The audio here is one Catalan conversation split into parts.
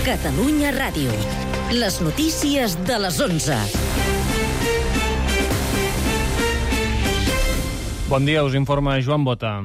Catalunya Ràdio. Les notícies de les 11. Bon dia, us informa Joan Bota.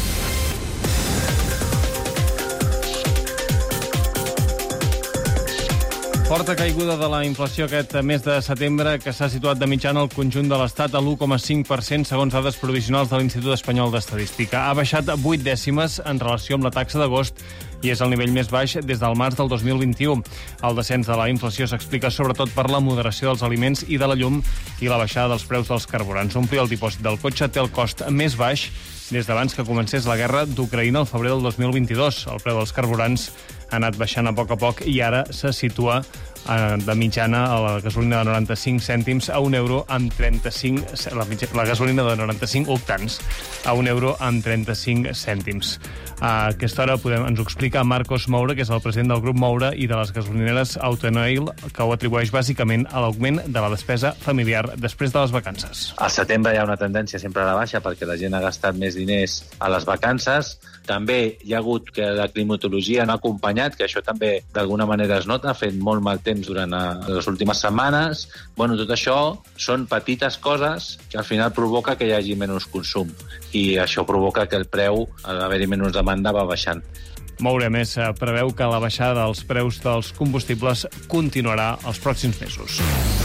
Forta caiguda de la inflació aquest mes de setembre, que s'ha situat de mitjana al conjunt de l'Estat a l'1,5%, segons dades provisionals de l'Institut Espanyol d'Estadística. Ha baixat 8 dècimes en relació amb la taxa d'agost i és el nivell més baix des del març del 2021. El descens de la inflació s'explica sobretot per la moderació dels aliments i de la llum i la baixada dels preus dels carburants. Omplir el dipòsit del cotxe té el cost més baix des d'abans que comencés la guerra d'Ucraïna al febrer del 2022. El preu dels carburants ha anat baixant a poc i ara se situa de mitjana a la gasolina de 95 cèntims a €1 amb 35... La gasolina de 95 octans a €1 amb 35 cèntims. A aquesta hora ens ho explica Marcos Moura, que és el president del grup Moura i de les gasolineres Autonoil, que ho atribueix bàsicament a l'augment de la despesa familiar després de les vacances. Al setembre hi ha una tendència sempre a la baixa perquè la gent ha gastat més diners a les vacances. També hi ha hagut que la climatologia no ha acompanyat, que això també d'alguna manera es nota, ha fet molt mal temps durant les últimes setmanes. Bueno, tot això són petites coses que al final provoca que hi hagi menys consum i això provoca que el preu, al haver-hi menys demanda, va baixant. Moura, més, preveu que la baixada dels preus dels combustibles continuarà els pròxims mesos.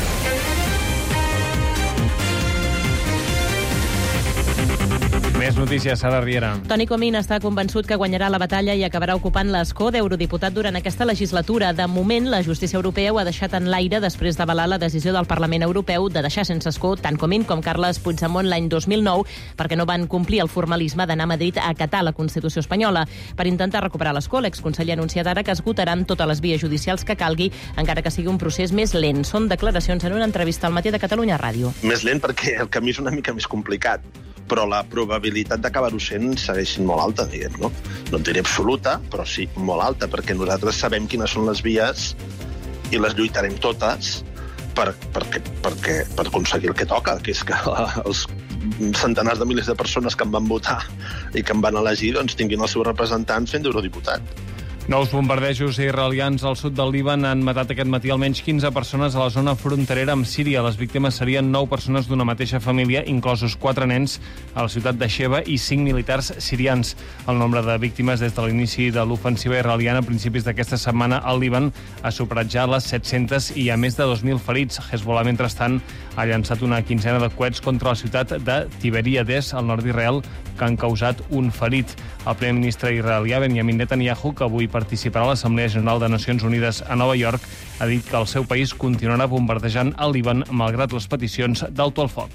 Més notícies, Sara Riera. Toni Comín està convençut que guanyarà la batalla i acabarà ocupant l'escó d'eurodiputat durant aquesta legislatura. De moment, la justícia europea ho ha deixat en l'aire després d'avalar la decisió del Parlament Europeu de deixar sense escó tant Comín com Carles Puigdemont l'any 2009 perquè no van complir el formalisme d'anar a Madrid a acatar la Constitució espanyola. Per intentar recuperar l'escó, l'exconseller ha anunciat ara que esgotaran totes les vies judicials que calgui, encara que sigui un procés més lent. Són declaracions en una entrevista al Matí de Catalunya Ràdio. Més lent perquè el camí és una mica més complicat, però la probabilitat d'acabar-ho sent segueix sent molt alta, diguem, no? No en diré absoluta, però sí molt alta, perquè nosaltres sabem quines són les vies i les lluitarem totes per aconseguir el que toca, que és que els centenars de milers de persones que em van votar i que em van elegir doncs, tinguin els seus representants fent d'eurodiputat. Nous bombardejos israelians al sud del Líban han matat aquest matí almenys 15 persones a la zona fronterera amb Síria. Les víctimes serien 9 persones d'una mateixa família, inclosos 4 nens a la ciutat de Sheba i 5 militars sirians. El nombre de víctimes des de l'inici de l'ofensiva israeliana a principis d'aquesta setmana al Líban ha superat ja les 700 i hi ha més de 2.000 ferits. Hezbollah, mentrestant, ha llançat una quinzena de coets contra la ciutat de Tiberíades, al nord d'Israel, que han causat un ferit. El primer ministre israelià, Benjamin Netanyahu, que avui participarà a l'Assemblea General de Nacions Unides a Nova York, ha dit que el seu país continuarà bombardejant el Líban malgrat les peticions d'alto al foc.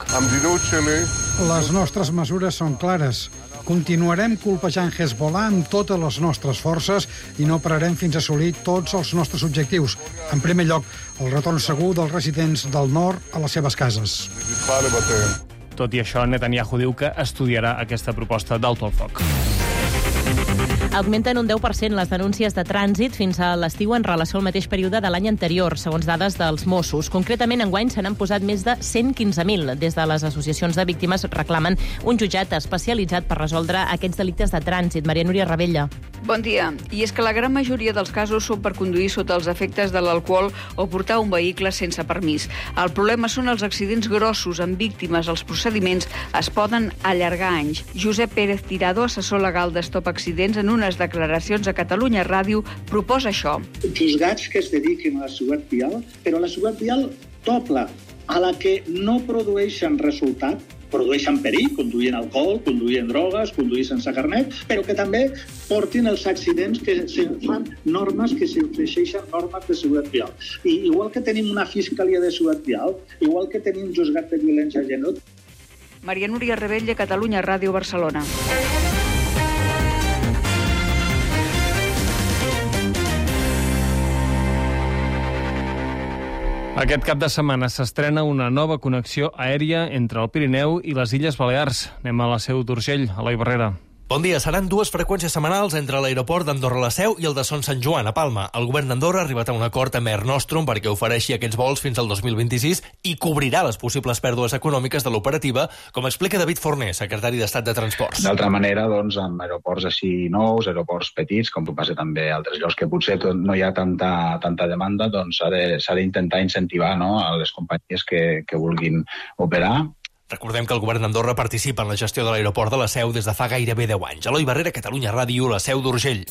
Les nostres mesures són clares. Continuarem colpejant Hezbollah amb totes les nostres forces i no pararem fins a assolir tots els nostres objectius. En primer lloc, el retorn segur dels residents del nord a les seves cases. Tot i això, Netanyahu diu que estudiarà aquesta proposta d'alto al foc. Augmenten un 10% les denúncies de trànsit fins a l'estiu en relació al mateix període de l'any anterior, segons dades dels Mossos. Concretament, enguany se n'han posat més de 115.000. Des de les associacions de víctimes reclamen un jutjat especialitzat per resoldre aquests delictes de trànsit. Maria Núria Rebella. Bon dia. I és que la gran majoria dels casos són per conduir sota els efectes de l'alcohol o portar un vehicle sense permís. El problema són els accidents grossos amb víctimes. Els procediments es poden allargar anys. Josep Pérez Tirado, assessor legal d'Stop Accidents, en unes declaracions a Catalunya Ràdio, proposa això. Juzgats que es dediquin a la seguretat vial, però la seguretat vial doble, a la que no produeixen resultat, produeixen perill, conduint alcohol, conduint drogues, conduint sense carnet, però que també portin els accidents que se fan normes, que s'infringeixen normes de seguretat vial. I igual que tenim una fiscalia de seguretat vial, igual que tenim juzgat de violència de gènere. Maria Núria Rebella, Catalunya Ràdio, Barcelona. Aquest cap de setmana s'estrena una nova connexió aèria entre el Pirineu i les Illes Balears. Anem a la Seu d'Urgell, Eloi Barrera. Bon dia. Seran 2 freqüències setmanals entre l'aeroport d'Andorra la Seu i el de Son Sant Joan, a Palma. El govern d'Andorra ha arribat a un acord amb Air Nostrum perquè ofereixi aquests vols fins al 2026 i cobrirà les possibles pèrdues econòmiques de l'operativa, com explica David Forner, secretari d'Estat de Transports. D'altra manera, doncs, amb aeroports així nous, aeroports petits, com passa també a altres llocs que potser no hi ha tanta demanda, doncs s'ha d'intentar incentivar, no, a les companyies que vulguin operar. Recordem que el govern d'Andorra participa en la gestió de l'aeroport de la Seu des de fa gairebé 10 anys. Eloi Barrera, Catalunya Ràdio, la Seu d'Urgell.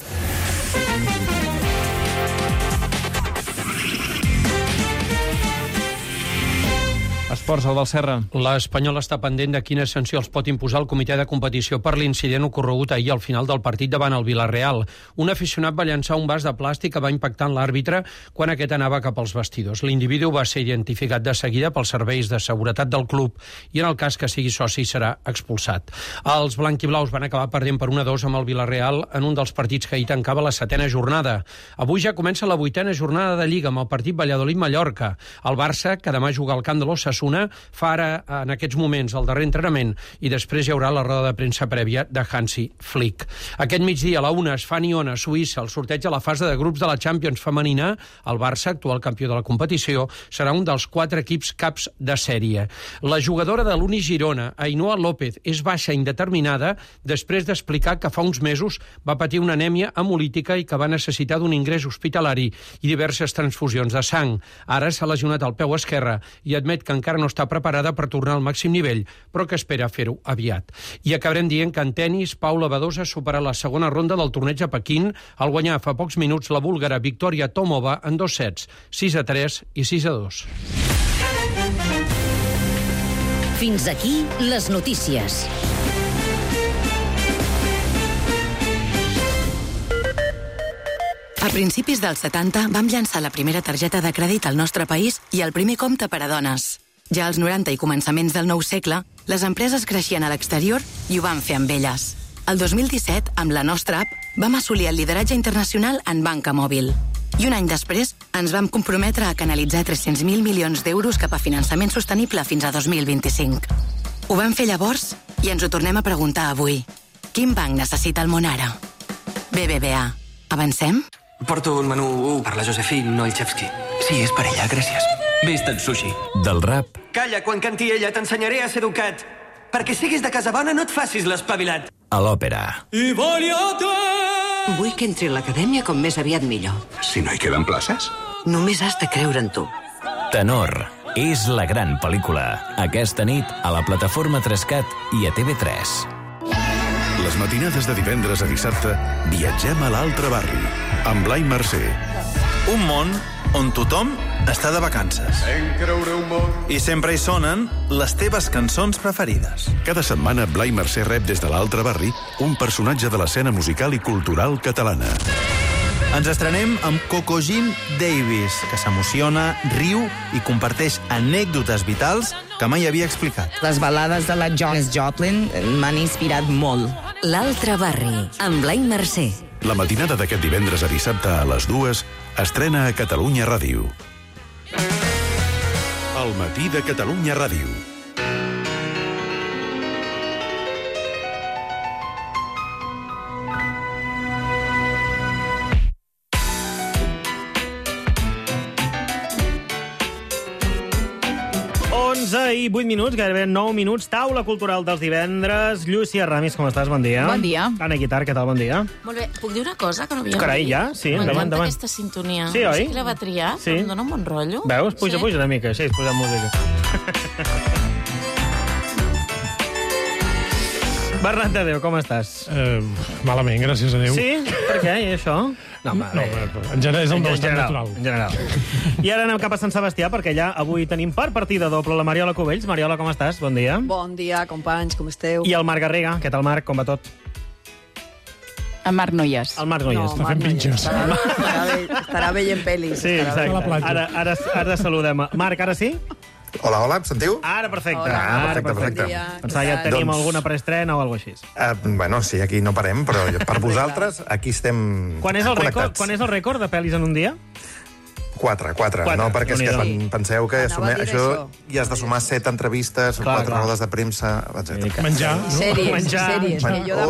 Esports, el del Serra. L'Espanyol està pendent de quina sanció els pot imposar el comitè de competició per l'incident ocorregut ahir al final del partit davant el Villarreal. Un aficionat va llançar un vas de plàstic que va impactar en l'àrbitre quan aquest anava cap als vestidors. L'individu va ser identificat de seguida pels serveis de seguretat del club i en el cas que sigui soci serà expulsat. Els blanquiblaus van acabar perdent per 1-2 amb el Villarreal en un dels partits que ahir tancava la 7a jornada. Avui ja comença la 8a jornada de Lliga amb el partit Valladolid-Mallorca. El Barça, que demà juga al camp de l'Osasuna, fa ara, en aquests moments, el darrer entrenament i després hi haurà la roda de premsa prèvia de Hansi Flick. Aquest migdia a la 1 es fa a Nyon, a Suïssa, el sorteig a la fase de grups de la Champions femenina. El Barça, actual campió de la competició, serà un dels 4 equips caps de sèrie. La jugadora de l'Uni Girona, Ainhoa López, és baixa indeterminada després d'explicar que fa uns mesos va patir una anèmia hemolítica i que va necessitar d'un ingrés hospitalari i diverses transfusions de sang. Ara s'ha lesionat el peu esquerre i admet que encara no està preparada per tornar al màxim nivell, però que espera fer-ho aviat. I acabarem dient que en tenis, Paula Badosa supera la segona ronda del torneig a Pequín al guanyar fa pocs minuts la búlgara Victoria Tomova en 2 sets, 6-3 i 6-2. Fins aquí les notícies. A principis dels 70 vam llançar la primera targeta de crèdit al nostre país i el primer compte per a dones. Ja als 90 i començaments del nou segle, les empreses creixien a l'exterior i ho van fer amb elles. El 2017, amb la nostra app, vam assolir el lideratge internacional en banca mòbil. I un any després, ens vam comprometre a canalitzar 300.000 milions d'euros cap a finançament sostenible fins a 2025. Ho vam fer llavors i ens ho tornem a preguntar avui. Quin banc necessita el món ara? BBVA. Avancem? Porto un menú per la Josephine Noilchevsky. Sí, és per ella, gràcies. Vist en sushi. Del rap. Calla, quan canti ella t'ensenyaré a ser educat. Perquè siguis de casa bona no et facis l'espavilat. A l'òpera. Vull que entri a l'acadèmia com més aviat millor. Si no hi queden places? Només has de creure en tu. Tenor. És la gran pel·lícula. Aquesta nit a la plataforma 3CAT i a TV3. Les matinades de divendres a dissabte viatgem a l'altre barri, amb Blai Mercè. Un món on tothom està de vacances. I sempre hi sonen les teves cançons preferides. Cada setmana Blai Mercè rep des de l'altre barri un personatge de l'escena musical i cultural catalana. Ens estrenem amb Coco Jean Davis, que s'emociona, riu i comparteix anècdotes vitals que mai havia explicat. Les balades de la Janis Joplin m'han inspirat molt. L'altre barri, amb Blai Mercè. La matinada d'aquest divendres a dissabte a les 2 estrena a Catalunya Ràdio. El matí de Catalunya Ràdio. I 8 minuts, gairebé 9 minuts, taula cultural dels divendres. Llucia Ramis, com estàs? Bon dia. Bon dia. Anna Guitar, què tal? Bon dia. Molt bé. Puc dir una cosa que no havia Carai, ja? Sí, endavant, endavant. M'encanta aquesta sintonia. Sí, oi? Sí que la va triar, però em dona un bon rotllo. Veus? Puja, puja una mica, així, posant música. Bernat de Déu, com estàs? Malament, gràcies a Déu. Sí? Per què? I això? No, en general és el meu estat natural. En general. I ara anem cap a Sant Sebastià, perquè allà avui tenim per partida doble la Mariola Cubells. Mariola, com estàs? Bon dia. Bon dia, companys, com esteu? I el Marc Garriga. Què tal, Marc? Com va tot? El Marc no hi és. El Marc no hi és. Està fent pinxes. Estarà veient pel·lis. Sí, exacte. Ara saludem. Marc, ara sí? Hola, hola, em sentiu? Ara, perfecte. Hola, perfecte. Pensava ja tenim alguna preestrena o alguna cosa així. Bueno, sí, aquí no parem, però per vosaltres aquí estem Quan és el rècord de pel·lis en un dia? 4, no? Perquè és que penseu que això hi has de sumar 7 entrevistes, 4 rodes de premsa, etc. Menjar, no? Sèries.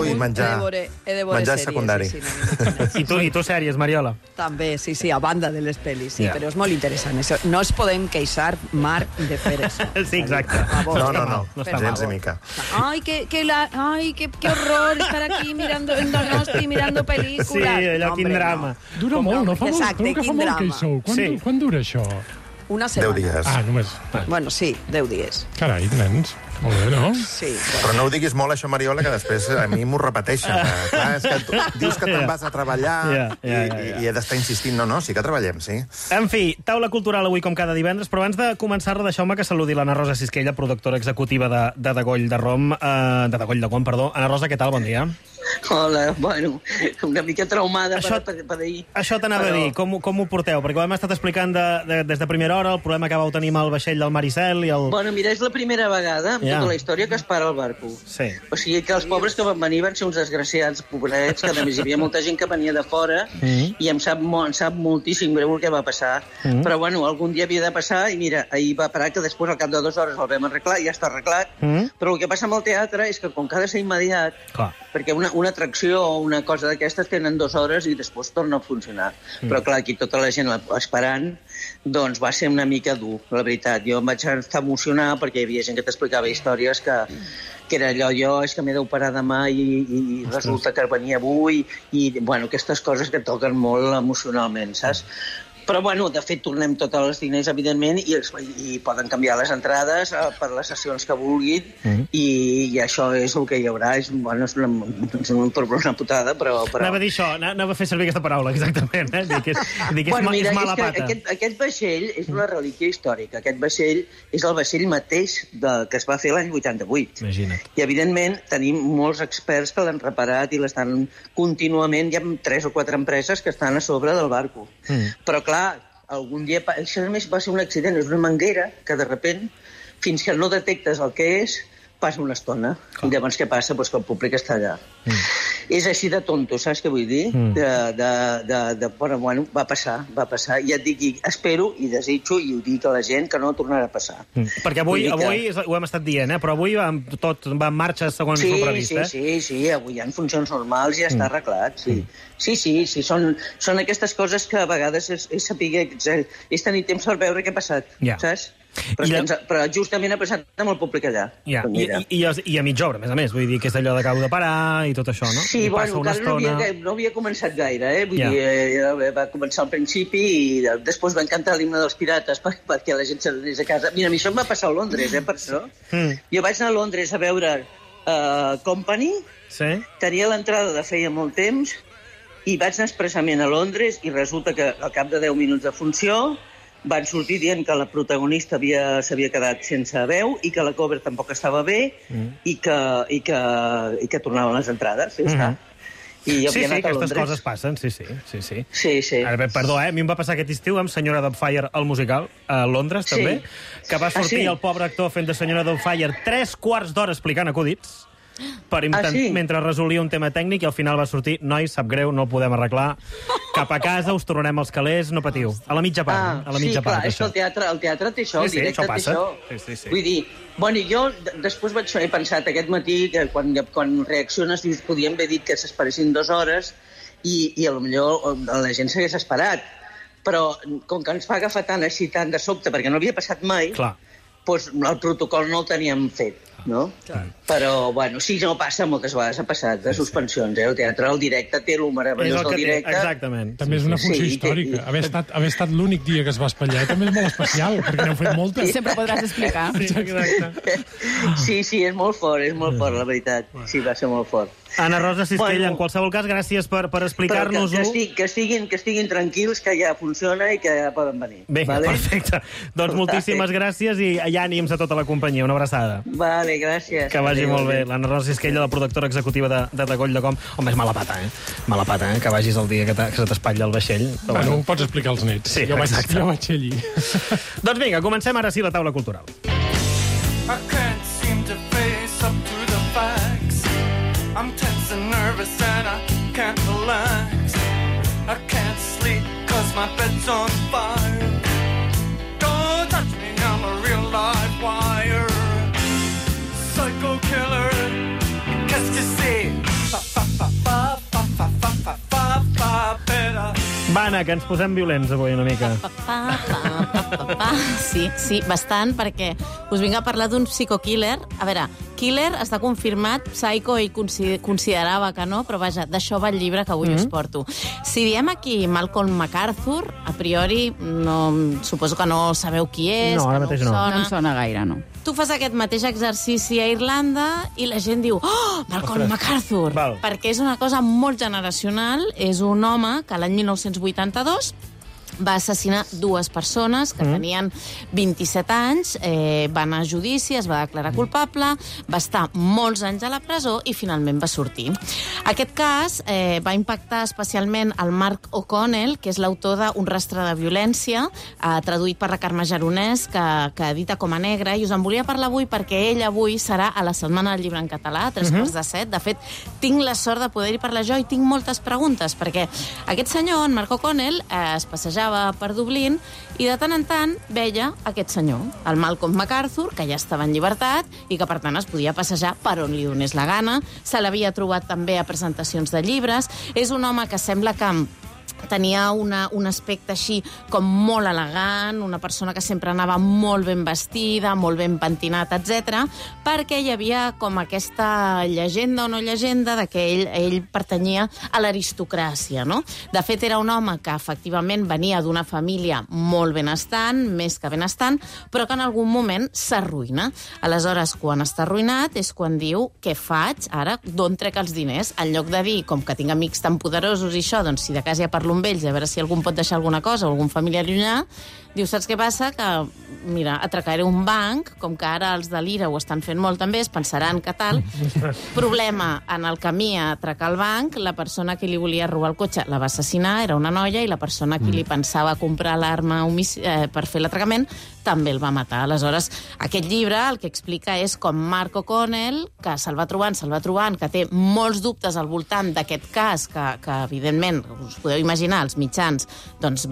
Menjar secundari. I tu sèries, Mariola? També, sí, a banda de les pel·lis, sí, però és molt interessant. No es podem queixar, Marc, de fer això. Sí, exacte. No, gens ni mica. Ay, qué horror estar aquí mirando en Donosti, mirando películas. Sí, allò, quin drama. Dura molt, no? Exacte, quin drama. Quan dura això? Una setmana. 10 dies. Només. Bueno, sí, 10 dies. Carai, nens. Molt bé, no? Sí. Però no ho diguis molt, això, Mariola, que després a mi m'ho repeteixen. Clar, és que tu dius que te'n vas a treballar i he d'estar insistint. No, sí que treballem, sí. En fi, taula cultural avui com cada divendres, però abans de començar-la, deixeu-me que saludi l'Anna Rosa Sisquella, productora executiva de Degoll de Rom. De Degoll de Gon, perdó. Anna Rosa, què tal? Bon dia. Hola, bueno, una mica traumada per ahir. Això t'anava a dir, com ho porteu? Perquè ho hem estat explicant des de primera hora, el problema que vau tenir amb el vaixell del Maricel i el... Bueno, mira, és la primera vegada en tota la història que es para el barco. Sí. O sigui que els pobres que van venir van ser uns desgraciats, pobrets, que a més hi havia molta gent que venia de fora i em sap moltíssim greu el que va passar. Però bueno, algun dia havia de passar i mira, ahir va parar, que després al cap de 2 hores el vam arreglar, ja està arreglat. Però el que passa amb el teatre és que com que ha de ser immediat, perquè una atracció o una cosa d'aquestes tenen 2 hores i després torna a funcionar. Però clar, aquí tota la gent esperant, doncs va ser una mica dur, la veritat. Jo em vaig estar emocionar perquè hi havia gent que t'explicava històries que era allò, és que m'he d'operar demà i resulta que venia avui i, bueno, aquestes coses que toquen molt emocionalment, saps? Però, bueno, de fet, tornem tots els diners, evidentment, i poden canviar les entrades per les sessions que vulguin, i això és el que hi haurà. És una putada, però... Anava a dir això, anava a fer servir aquesta paraula, exactament. Dir que és mala pata. Aquest vaixell és una relíquia històrica. Aquest vaixell és el vaixell mateix que es va fer l'any 88. Imagina't. I, evidentment, tenim molts experts que l'han reparat i l'estan contínuament. Hi ha 3 o 4 empreses que estan a sobre del barco. Però, clar, algun dia... Això només va ser un accident, és una manguera que, de sobte, fins que no detectes el que és, passa una estona. I llavors què passa? Doncs que el públic està allà. És així de tonto, saps què vull dir? Però, bueno, va passar. I et dic, espero i desitjo i ho dic a la gent que no tornarà a passar. Perquè avui ho hem estat dient, però avui tot va en marxa segons el previst, Sí, avui hi ha funcions normals i ja està arreglat, sí. Sí, són aquestes coses que a vegades és saber, és tenir temps per veure què ha passat, saps? Però justament ha passat amb el públic allà. I a mitja obra, a més. Vull dir que és allò de que heu de parar i tot això, no? Sí, bueno, encara no havia començat gaire, Vull dir, va començar al principi i després va encantar l'himne dels pirates perquè la gent se n'anés a casa. Mira, a mi això em va passar a Londres, per això. Jo vaig anar a Londres a veure Company, tenia l'entrada de feia molt temps i vaig anar expressament a Londres i resulta que al cap de 10 minuts de funció van sortir dient que la protagonista s'havia quedat sense veu i que la cover tampoc estava bé i que tornaven les entrades. Sí, aquestes coses passen, sí. Perdó, a mi em va passar aquest estiu amb Senyora Doubtfire, el musical, a Londres, també, que va sortir el pobre actor fent de Senyora Doubtfire 3 quarts d'hora explicant acudits mentre resolia un tema tècnic i al final va sortir, nois, sap greu, no el podem arreglar, cap a casa, us tornarem els calés, no patiu. A la mitja part. Sí, clar, és que el teatre té això, el directe té això. Vull dir, bueno, jo després he pensat aquest matí que quan reacciones dius, podíem haver dit que s'esperessin 2 hores i potser la gent s'hagués esperat. Però com que ens va agafar tant de sobte, perquè no havia passat mai, doncs el protocol no el teníem fet. No? Però, bueno, sí, no passa, moltes vegades ha passat, de suspensions, El teatre, el directe, té el meravellós del directe. Exactament. També és una funció històrica. Haver estat l'únic dia que es va espatllar també és molt especial, perquè n'heu fet moltes. Sempre podràs explicar. Sí, és molt fort, la veritat. Sí, va ser molt fort. Anna Rosa Sisquella, en qualsevol cas, gràcies per explicar-nos-ho. Que estiguin tranquils, que ja funciona i que ja poden venir. Bé, perfecte. Doncs moltíssimes gràcies i ànims a tota la companyia. Una abraçada. Vale, gràcies. Que vagi molt bé. L'Anna Rosa Sisquella, la productora executiva de Degoll de Com. Home, és mala pata, Mala pata, que vagis el dia que se t'espatlla el vaixell. Bueno, ho pots explicar als nets. Sí, jo vaig allí. Doncs vinga, comencem ara sí la taula cultural. I can't seem to face up to the facts. I'm tense and nervous and I can't relax. I can't sleep 'cause my bed's on fire. Va, Anna, que ens posem violents avui una mica. Sí, bastant, perquè us vinc a parlar d'un psicokiller. A veure, killer està confirmat, Psycho ell considerava que no, però vaja, d'això va el llibre que avui us porto. Si diem aquí Malcolm MacArthur, a priori suposo que no sabeu qui és, no, ara mateix no. No em sona gaire, no. Tu fas aquest mateix exercici a Irlanda i la gent diu Malcolm MacArthur, perquè és una cosa molt generacional. És un home que l'any 1982 va assassinar 2 persones que tenien 27 anys, va anar a judici, es va declarar culpable, va estar molts anys a la presó i finalment va sortir. Aquest cas va impactar especialment el Mark O'Connell, que és l'autor d'Un rastre de violència, traduït per la Carme Geronès, que edita Com a Negra, i us en volia parlar avui perquè ell avui serà a la Setmana del Llibre en Català, a 7:15. De fet, tinc la sort de poder-hi parlar jo i tinc moltes preguntes, perquè aquest senyor, en Mark O'Connell, es passejava per Dublín i de tant en tant veia aquest senyor, el Malcolm MacArthur, que ja estava en llibertat i que per tant es podia passejar per on li donés la gana. Se l'havia trobat també a presentacions de llibres. És un home que sembla que tenia un aspecte així com molt elegant, una persona que sempre anava molt ben vestida, molt ben pentinat, etc, perquè hi havia com aquesta llegenda o no llegenda de que ell pertanyia a l'aristocràcia, no? De fet, era un home que efectivament venia d'una família molt benestant, més que benestant, però que en algun moment s'arruïna. Aleshores, quan està arruïnat, és quan diu, què faig ara? D'on trec els diners? En lloc de dir, com que tinc amics tan poderosos i això, doncs si de casa ja parlo amb ells, a veure si algú pot deixar alguna cosa o algun familiar llunyà, diu, saps què passa? Que, mira, atracaré un banc, com que ara els de l'IRA ho estan fent molt també, es pensaran que tal. Problema, en el camí a atracar el banc, la persona que li volia robar el cotxe la va assassinar, era una noia, i la persona que li pensava comprar l'arma per fer l'atracament també el va matar. Aleshores, aquest llibre el que explica és com Mark O'Connell, que se'l va trobant, que té molts dubtes al voltant d'aquest cas, que evidentment, us podeu imaginar, els mitjans, doncs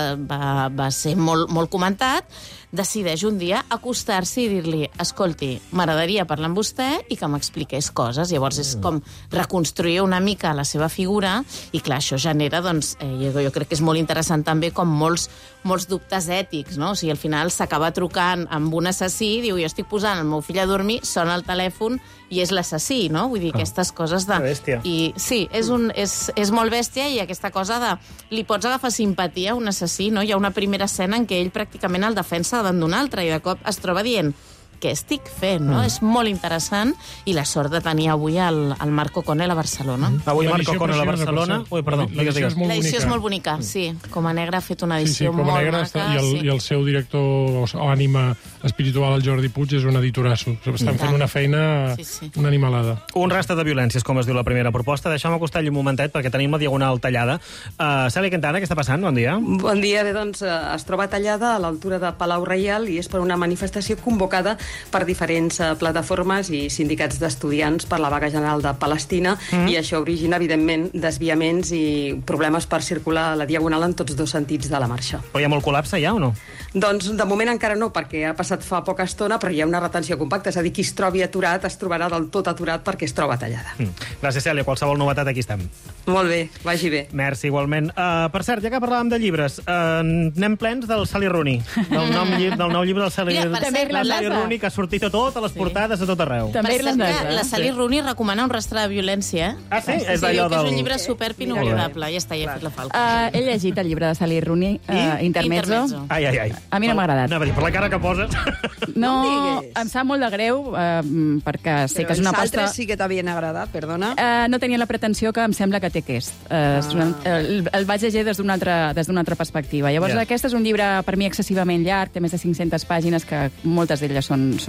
va ser molt comentat, decideix un dia acostar-se i dir-li, escolti, m'agradaria parlar amb vostè i que m'expliqués coses. Llavors és com reconstruir una mica la seva figura i clar, això genera, doncs, jo crec que és molt interessant també com molts dubtes ètics, no? O sigui, al final s'acaba trucant amb un assassí, diu, jo estic posant el meu fill a dormir, sona el telèfon i és l'assassí, no? Vull dir, aquestes coses de... Bèstia. I sí, és molt bèstia i aquesta cosa de... Li pots agafar simpatia a un assassí, no? Hi ha una primera escena en què ell pràcticament el defensa davant d'un altre i de cop es troba dient què estic fent, no? És molt interessant i la sort de tenir avui el Mark O'Connell a Barcelona. Avui Mark O'Connell a Barcelona... Ui, perdó, l'edició és molt bonica, sí. Com a Negra ha fet una edició molt maca. I el seu director o ànima espiritual, el Jordi Puig, és un editorasso. Estan fent una feina, una animalada. Un rastre de violències, com es diu la primera proposta. Deixem-me acostar-hi un momentet, perquè tenim la diagonal tallada. Cèlia Quintana, què està passant? Bon dia. Bon dia. Bé, doncs, es troba tallada a l'altura de Palau Reial i és per una manifestació convocada per diferents plataformes i sindicats d'estudiants per la vaga general de Palestina i això origina, evidentment, desviaments i problemes per circular a la diagonal en tots dos sentits de la marxa. Però hi ha molt col·lapse ja o no? Doncs de moment encara no, perquè ha passat fa poca estona, però hi ha una retenció compacta, és a dir, qui es trobi aturat es trobarà del tot aturat perquè es troba tallada. Gràcies, Cèlia. Qualsevol novetat, aquí estem. Molt bé, vagi bé. Merci, igualment. Per cert, ja que parlàvem de llibres, anem plens del Sally Rooney, del nou llibre del Sally Rooney, que ha sortit a totes les portades a tot arreu. També la Sally Rooney recomana Un rastre de violència, eh? Ah, sí? És un llibre superb i inoblidable. Ja està, ja he fet la falca. He llegit el llibre de Sally Rooney, Intermezzo. Ai. A mi no m'ha agradat. Anava a dir, per la cara que poses... No, em sap molt de greu, perquè sé que és una pasta... pasta... Però els altres sí que t'havien agradat, perdona. No tenia la pretensió que em sembla que té aquest. El vaig llegir des d'una altra perspectiva. Llavors, aquest és un llibre, per mi, excessivament llarg, té més de 500 pàgines, que moltes d'elles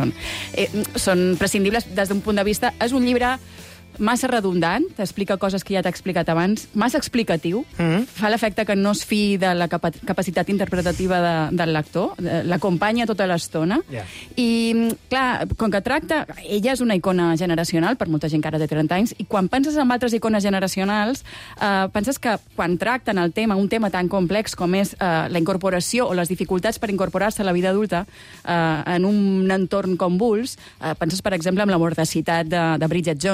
són prescindibles des d'un punt de vista. És un llibre massa redundant, t'explica coses que ja t'he explicat abans, massa explicatiu, fa l'efecte que no es fiï de la capacitat interpretativa del lector, l'acompanya tota l'estona, i, clar, com que tracta... Ella és una icona generacional, per molta gent que ara té 30 anys, i quan penses en altres icones generacionals, penses que quan tracten un tema tan complex com és la incorporació o les dificultats per incorporar-se a la vida adulta en un entorn convuls, penses, per exemple, en la mordacitat de Bridget Jones, no?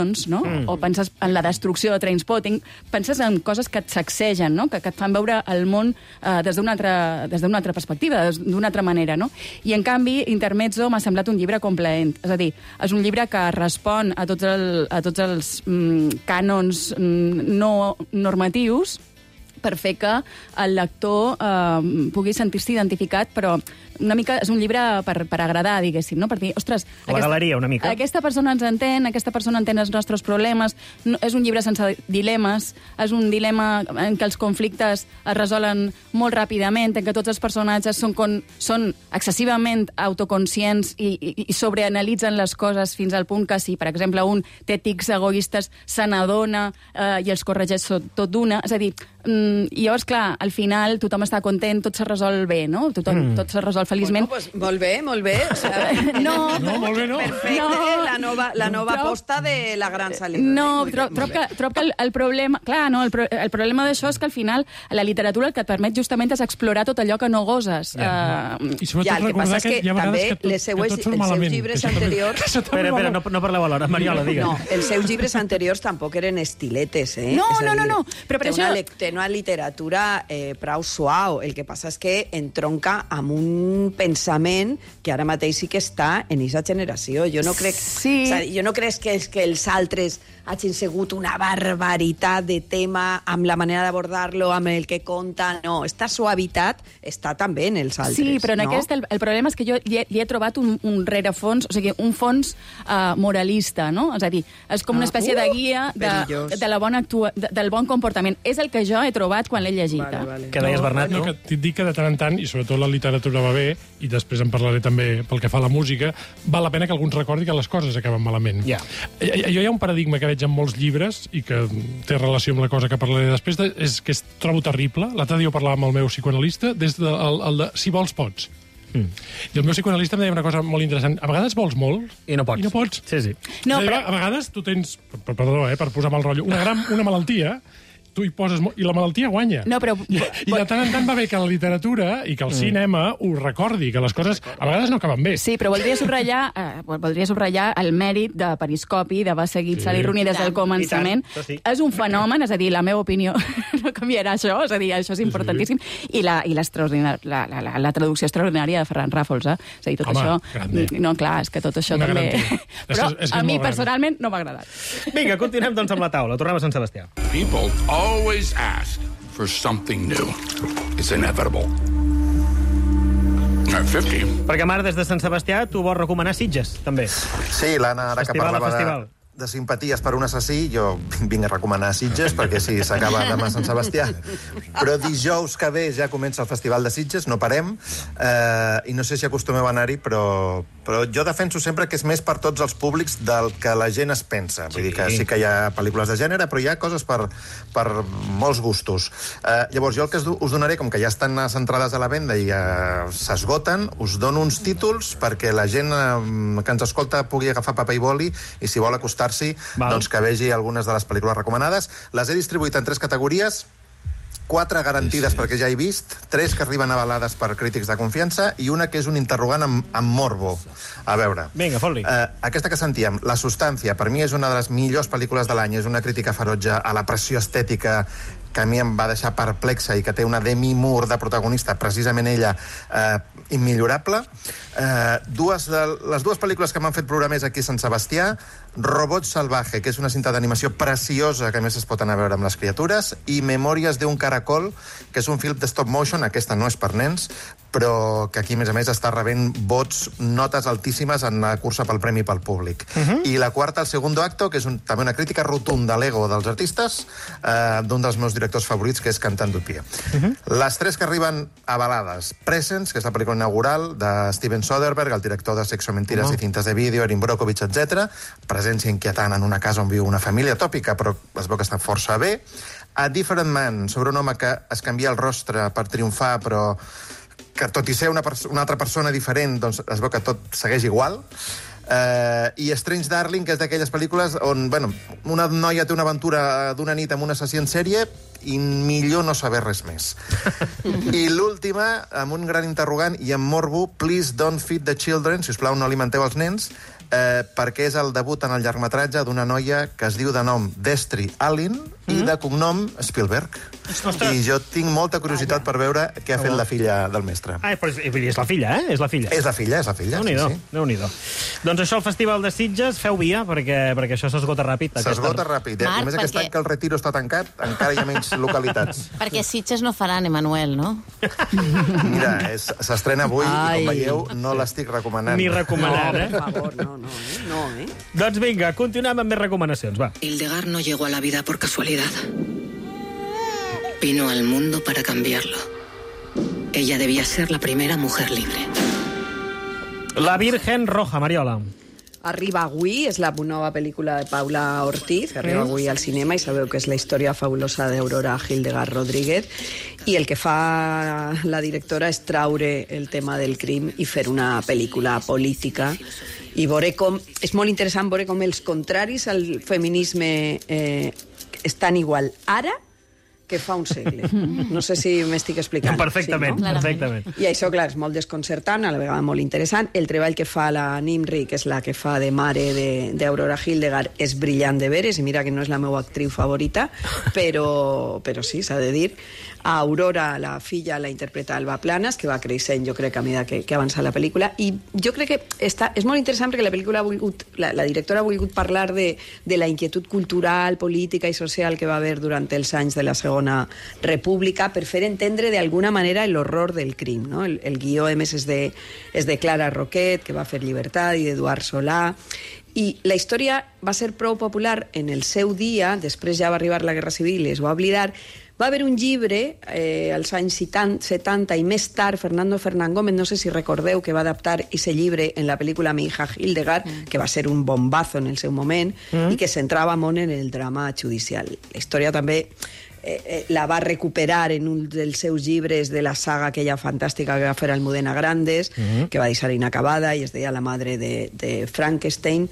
o penses en la destrucció de Trainspotting, penses en coses que et sacsegen, no? que et fan veure el món des d'una altra perspectiva, d'una altra manera. No? I, en canvi, Intermezzo m'ha semblat un llibre complaent. És a dir, és un llibre que respon a tots els cànons no normatius per fer que el lector pugui sentir-se identificat, però una mica és un llibre per agradar, diguéssim, no? Per dir, ostres... La galeria, una mica. Aquesta persona ens entén, aquesta persona entén els nostres problemes, és un llibre sense dilemes, és un dilema en què els conflictes es resolen molt ràpidament, en què tots els personatges són excessivament autoconscients i sobreanalitzen les coses fins al punt que si, per exemple, un té tics egoistes, se n'adona i els corregeix tot d'una. És a dir, i llavors, clar, al final tothom està content, tot se resol bé, no? Tot se resol feliçment. Bueno, pues molt bé. O sea, no, molt bé, no. Perfecte, no, la nova aposta de la gran salida. No, trob que el problema... Clar, no, el problema d'això és que al final la literatura el que et permet justament és explorar tot allò que no goses. I sobretot recordar que hi ha vegades que tot surt malament. Els seus llibres anteriors... Espera, no parleu alhora. Mariola, digues. No, els seus llibres anteriors tampoc eren estiletes, eh? No. Però per això... Té una literatura prou suau. El que passa és que entronca amb un pensament que ara mateix sí que està en aquesta generació. Jo no crec, o sigui, jo no crec que els altres hagin sigut una barbaritat de tema amb la manera d'abordar-lo, amb el que conta. No, esta suavitat està també en els altres. Sí, però en aquest el problema és que jo li he trobat un rerefons, o sigui, un fons moralista, no? És a dir, és com una espècie de guia del bon comportament. És el que jo he trobat quan l'he llegit. Vale. Què deies, Bernat? No, que et dic que de tant en tant, i sobretot la literatura va bé, i després en parlaré també pel que fa a la música, val la pena que alguns recordi que les coses acaben malament. Yeah. Jo hi ha un paradigma que veig en molts llibres, i que té relació amb la cosa que parlaré després, és que trobo terrible. L'altre dia ho parlava amb el meu psicoanalista, des del de si vols, pots. I el meu psicoanalista em deia una cosa molt interessant. A vegades vols molt i no pots. Sí. No, però... A vegades tu tens, perdó, per posar mal rotllo, una malaltia, tu hi poses molt, i la malaltia guanya. No, però... I de tant en tant va bé que la literatura i que el cinema ho recordi, que les coses a vegades no acaben bé. Sí, però voldria subratllar el mèrit de Periscopi, d'haver seguit Sally Rooney des del començament. És un fenomen, és a dir, la meva opinió no canviarà això, és a dir, això és importantíssim. I la traducció extraordinària de Ferran Ràfols, És a dir, tot això... No, clar, és que tot això també... Però a mi, personalment, no m'ha agradat. Vinga, continuem doncs amb la taula. Tornem a Sant Sebastià. People always ask for something new. It's inevitable. At 50. Perquè, Marc, des de Sant Sebastià, tu vols recomanar Sitges, també. Sí, l'Anna, ara que parlava de simpaties per un assassí, jo vinc a recomanar Sitges, perquè sí, s'acaba demà a Sant Sebastià. Però dijous que ve ja comença el Festival de Sitges, no parem, i no sé si acostumeu a anar-hi, però jo defenso sempre que és més per tots els públics del que la gent es pensa. Vull dir que sí que hi ha pel·lícules de gènere, però hi ha coses per molts gustos. Llavors, jo el que us donaré, com que ja estan les entrades a la venda i s'esgoten, us dono uns títols perquè la gent que ens escolta pugui agafar paper i boli, i si vol acostar doncs que vegi algunes de les pel·lícules recomanades. Les he distribuït en 3 categories, 4 garantides perquè ja he vist, 3 que arriben avalades per crítics de confiança i una que és un interrogant amb morbo. A veure. Vinga, fot-li. Aquesta que sentíem, La substància, per mi és una de les millors pel·lícules de l'any, és una crítica ferotge a la pressió estètica que a mi em va deixar perplexa i que té una Demi Moore de protagonista, precisament ella, immillorable. Les dues pel·lícules que m'han fet plorar més aquí a Sant Sebastià, Robot Salvaje, que és una cinta d'animació preciosa que a més es pot anar a veure amb les criatures, i Memòries d'un caracol, que és un film de stop motion, aquesta no és per nens, però que aquí, a més, està rebent vots, notes altíssimes en la cursa pel premi pel públic. I la quarta, El segundo acto, que és també una crítica rotunda a l'ego dels artistes, d'un dels meus directors favorits, que és Cantant d'Utopia. Les 3 que arriben avalades. Presence, que és la pel·lícula inaugural de Steven Soderbergh, el director de Sexo, Mentiras i Cintes de Vídeo, Erin Brockovich, etc. Presència inquietant en una casa on viu una família tòpica, però es veu que està força bé. A Different Man, sobre un home que es canvia el rostre per triomfar, però que tot i ser una altra persona diferent, doncs es veu que tot segueix igual. I Strange Darling, que és d'aquelles pel·lícules on, bueno, una noia té una aventura d'una nit amb un assassí en sèrie i millor no saber res més. I l'última, amb un gran interrogant i amb morbo, Please Don't Feed the Children, si us plau, no alimenteu els nens, perquè és el debut en el llargmetratge d'una noia que es diu de nom Destry Allin i de cognom Spielberg. I jo tinc molta curiositat per veure què ha fet la filla del mestre. Però és la filla, eh? És la filla. És la filla. Déu-n'hi-do. Doncs això, el Festival de Sitges, feu via, perquè això s'esgota ràpid. S'esgota ràpid. I a més aquest any que el Retiro està tancat, encara hi ha menys localitats. Perquè Sitges no faran Emanuel, no? Mira, s'estrena avui i, com veieu, no l'estic recomanant. Ni recomanant, eh? Per favor, no. Doncs vinga, continuem amb més recomanacions, va. Hildegard no llegó a la vida por casualidad. Vino al mundo para cambiarlo. Ella debía ser la primera mujer libre. La Virgen Roja, Mariola. Arriba avui, és la nova pel·lícula de Paula Ortiz, arriba avui al cinema i sabeu que és la història fabulosa d'Aurora Hildegard Rodríguez, i el que fa la directora és traure el tema del crim i fer una pel·lícula política i veure com... És molt interessant veure com els contraris al feminisme estan igual ara que fa un segle. No sé si m'estic explicant. Perfectament, sí, no? perfectament. I això, clar, és molt desconcertant, a la vegada molt interessant. El treball que fa la Nimri, que és la que fa de mare d'Aurora Hildegard, és brillant de veres, i mira que no és la meva actriu favorita, però sí, s'ha de dir. A Aurora, la filla, la interpreta Alba Planas, que va creixent, jo crec, a mesura que avança la pel·lícula, i jo crec que és molt interessant perquè la pel·lícula la directora ha volgut parlar de la inquietud cultural, política i social que va haver durant els anys de la Segona República per fer entendre d'alguna manera l'horror del crim, no? El guió, a més, és de Clara Roquet, que va fer Llibertat, i d'Eduard Solà, i la història va ser prou popular en el seu dia, després ja va arribar la Guerra Civil i es va oblidar. Va haver un llibre als anys 70 i més tard Fernando Fernán Gómez, no sé si recordeu, que va adaptar aquest llibre en la pel·lícula Mi hija Hildegard, que va ser un bombazo en el seu moment i que centrava molt en el drama judicial. La història també la va recuperar en un dels seus llibres de la saga aquella fantàstica que va fer Almudena Grandes, que va deixar inacabada i es deia La madre de Frankenstein.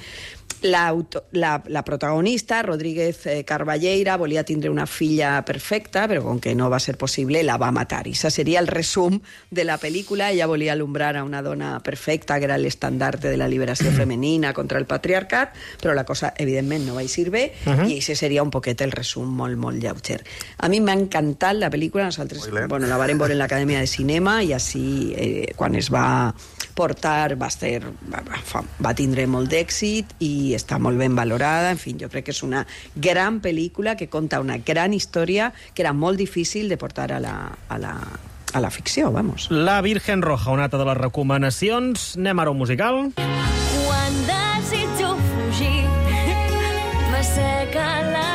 La protagonista, Rodríguez Carballeira, volia tindre una filla perfecta, però com que no va ser possible, la va matar. I això seria el resum de la pel·lícula. Ella volia alumbrar a una dona perfecta, que era l'estandarte de la liberació femenina contra el patriarcat, però la cosa, evidentment, no va eixir bé, i això seria un poquet el resum molt, molt lleuger. A mi m'ha encantat la pel·lícula. Nosaltres, la vàrem veure en l'Acadèmia de Cinema, i així, quan es va portar, va tindre molt d'èxit i està molt ben valorada. En fi, jo crec que és una gran pel·lícula que conta una gran història que era molt difícil de portar a la ficció, vamos. La Virgen Roja, una altra de les recomanacions. Anem ara a un musical. Quan desitjo fugir, m'asseca la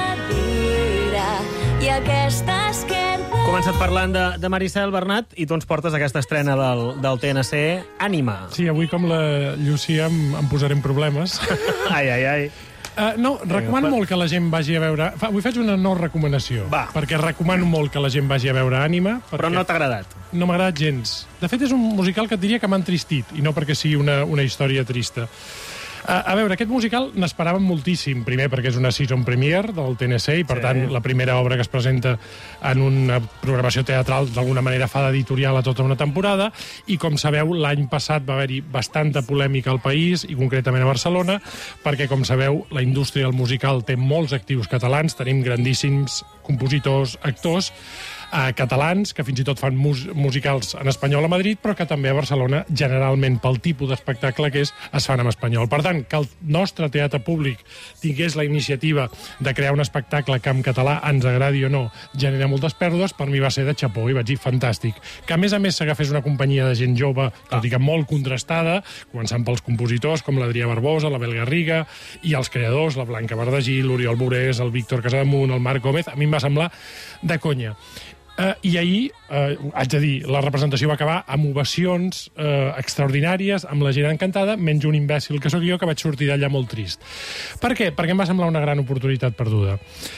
cadira i aquesta esquerda... Començat parlant de Maricel Bernat i tu ens portes aquesta estrena del TNC, Ànima. Sí, avui com la Llucia em posaré en problemes. Ai. No, recomano molt que la gent vagi a veure... Avui faig una no recomanació. Perquè recomano molt que la gent vagi a veure Ànima. Però no t'ha agradat? No m'ha agradat gens. De fet, és un musical que et diria que m'ha entristit, i no perquè sigui una història trista. A veure, aquest musical n'esperàvem moltíssim, primer perquè és una season premiere del TNC i, per tant, la primera obra que es presenta en una programació teatral d'alguna manera fa d'editorial a tota una temporada, i, com sabeu, l'any passat va haver-hi bastanta polèmica al país, i concretament a Barcelona, perquè, com sabeu, la indústria del musical té molts actius catalans, tenim grandíssims compositors, actors, catalans, que fins i tot fan musicals en espanyol a Madrid, però que també a Barcelona, generalment pel tipus d'espectacle que és, es fan en espanyol. Per tant, que el nostre teatre públic tingués la iniciativa de crear un espectacle que en català, ens agradi o no, genera moltes pèrdues, per mi va ser de xapó, i vaig dir, fantàstic. Que, a més s'agafés una companyia de gent jove, tot i que molt contrastada, començant pels compositors, com l'Adrià Barbosa, l'Abel Garriga, i els creadors, la Blanca Bardagí, l'Oriol Borés, el Víctor Casademunt, el Marc Gómez, a mi em va semblar de conya. I ahir, haig de dir, la representació va acabar amb ovacions extraordinàries, amb la gent encantada, menys un imbècil que sóc jo, que vaig sortir d'allà molt trist. Per què? Perquè em va semblar una gran oportunitat perduda.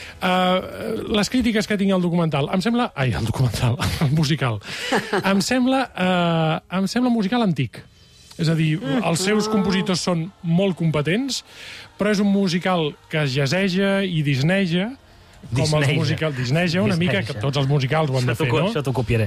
Les crítiques que tinc al documental, em sembla... Ai, el documental, el musical. Em sembla un musical antic. És a dir, els seus compositors són molt competents, però és un musical que es jaseja i disneja, com els musicals. Disneja una mica, que tots els musicals ho han de fer, no? Això t'ho copiaré.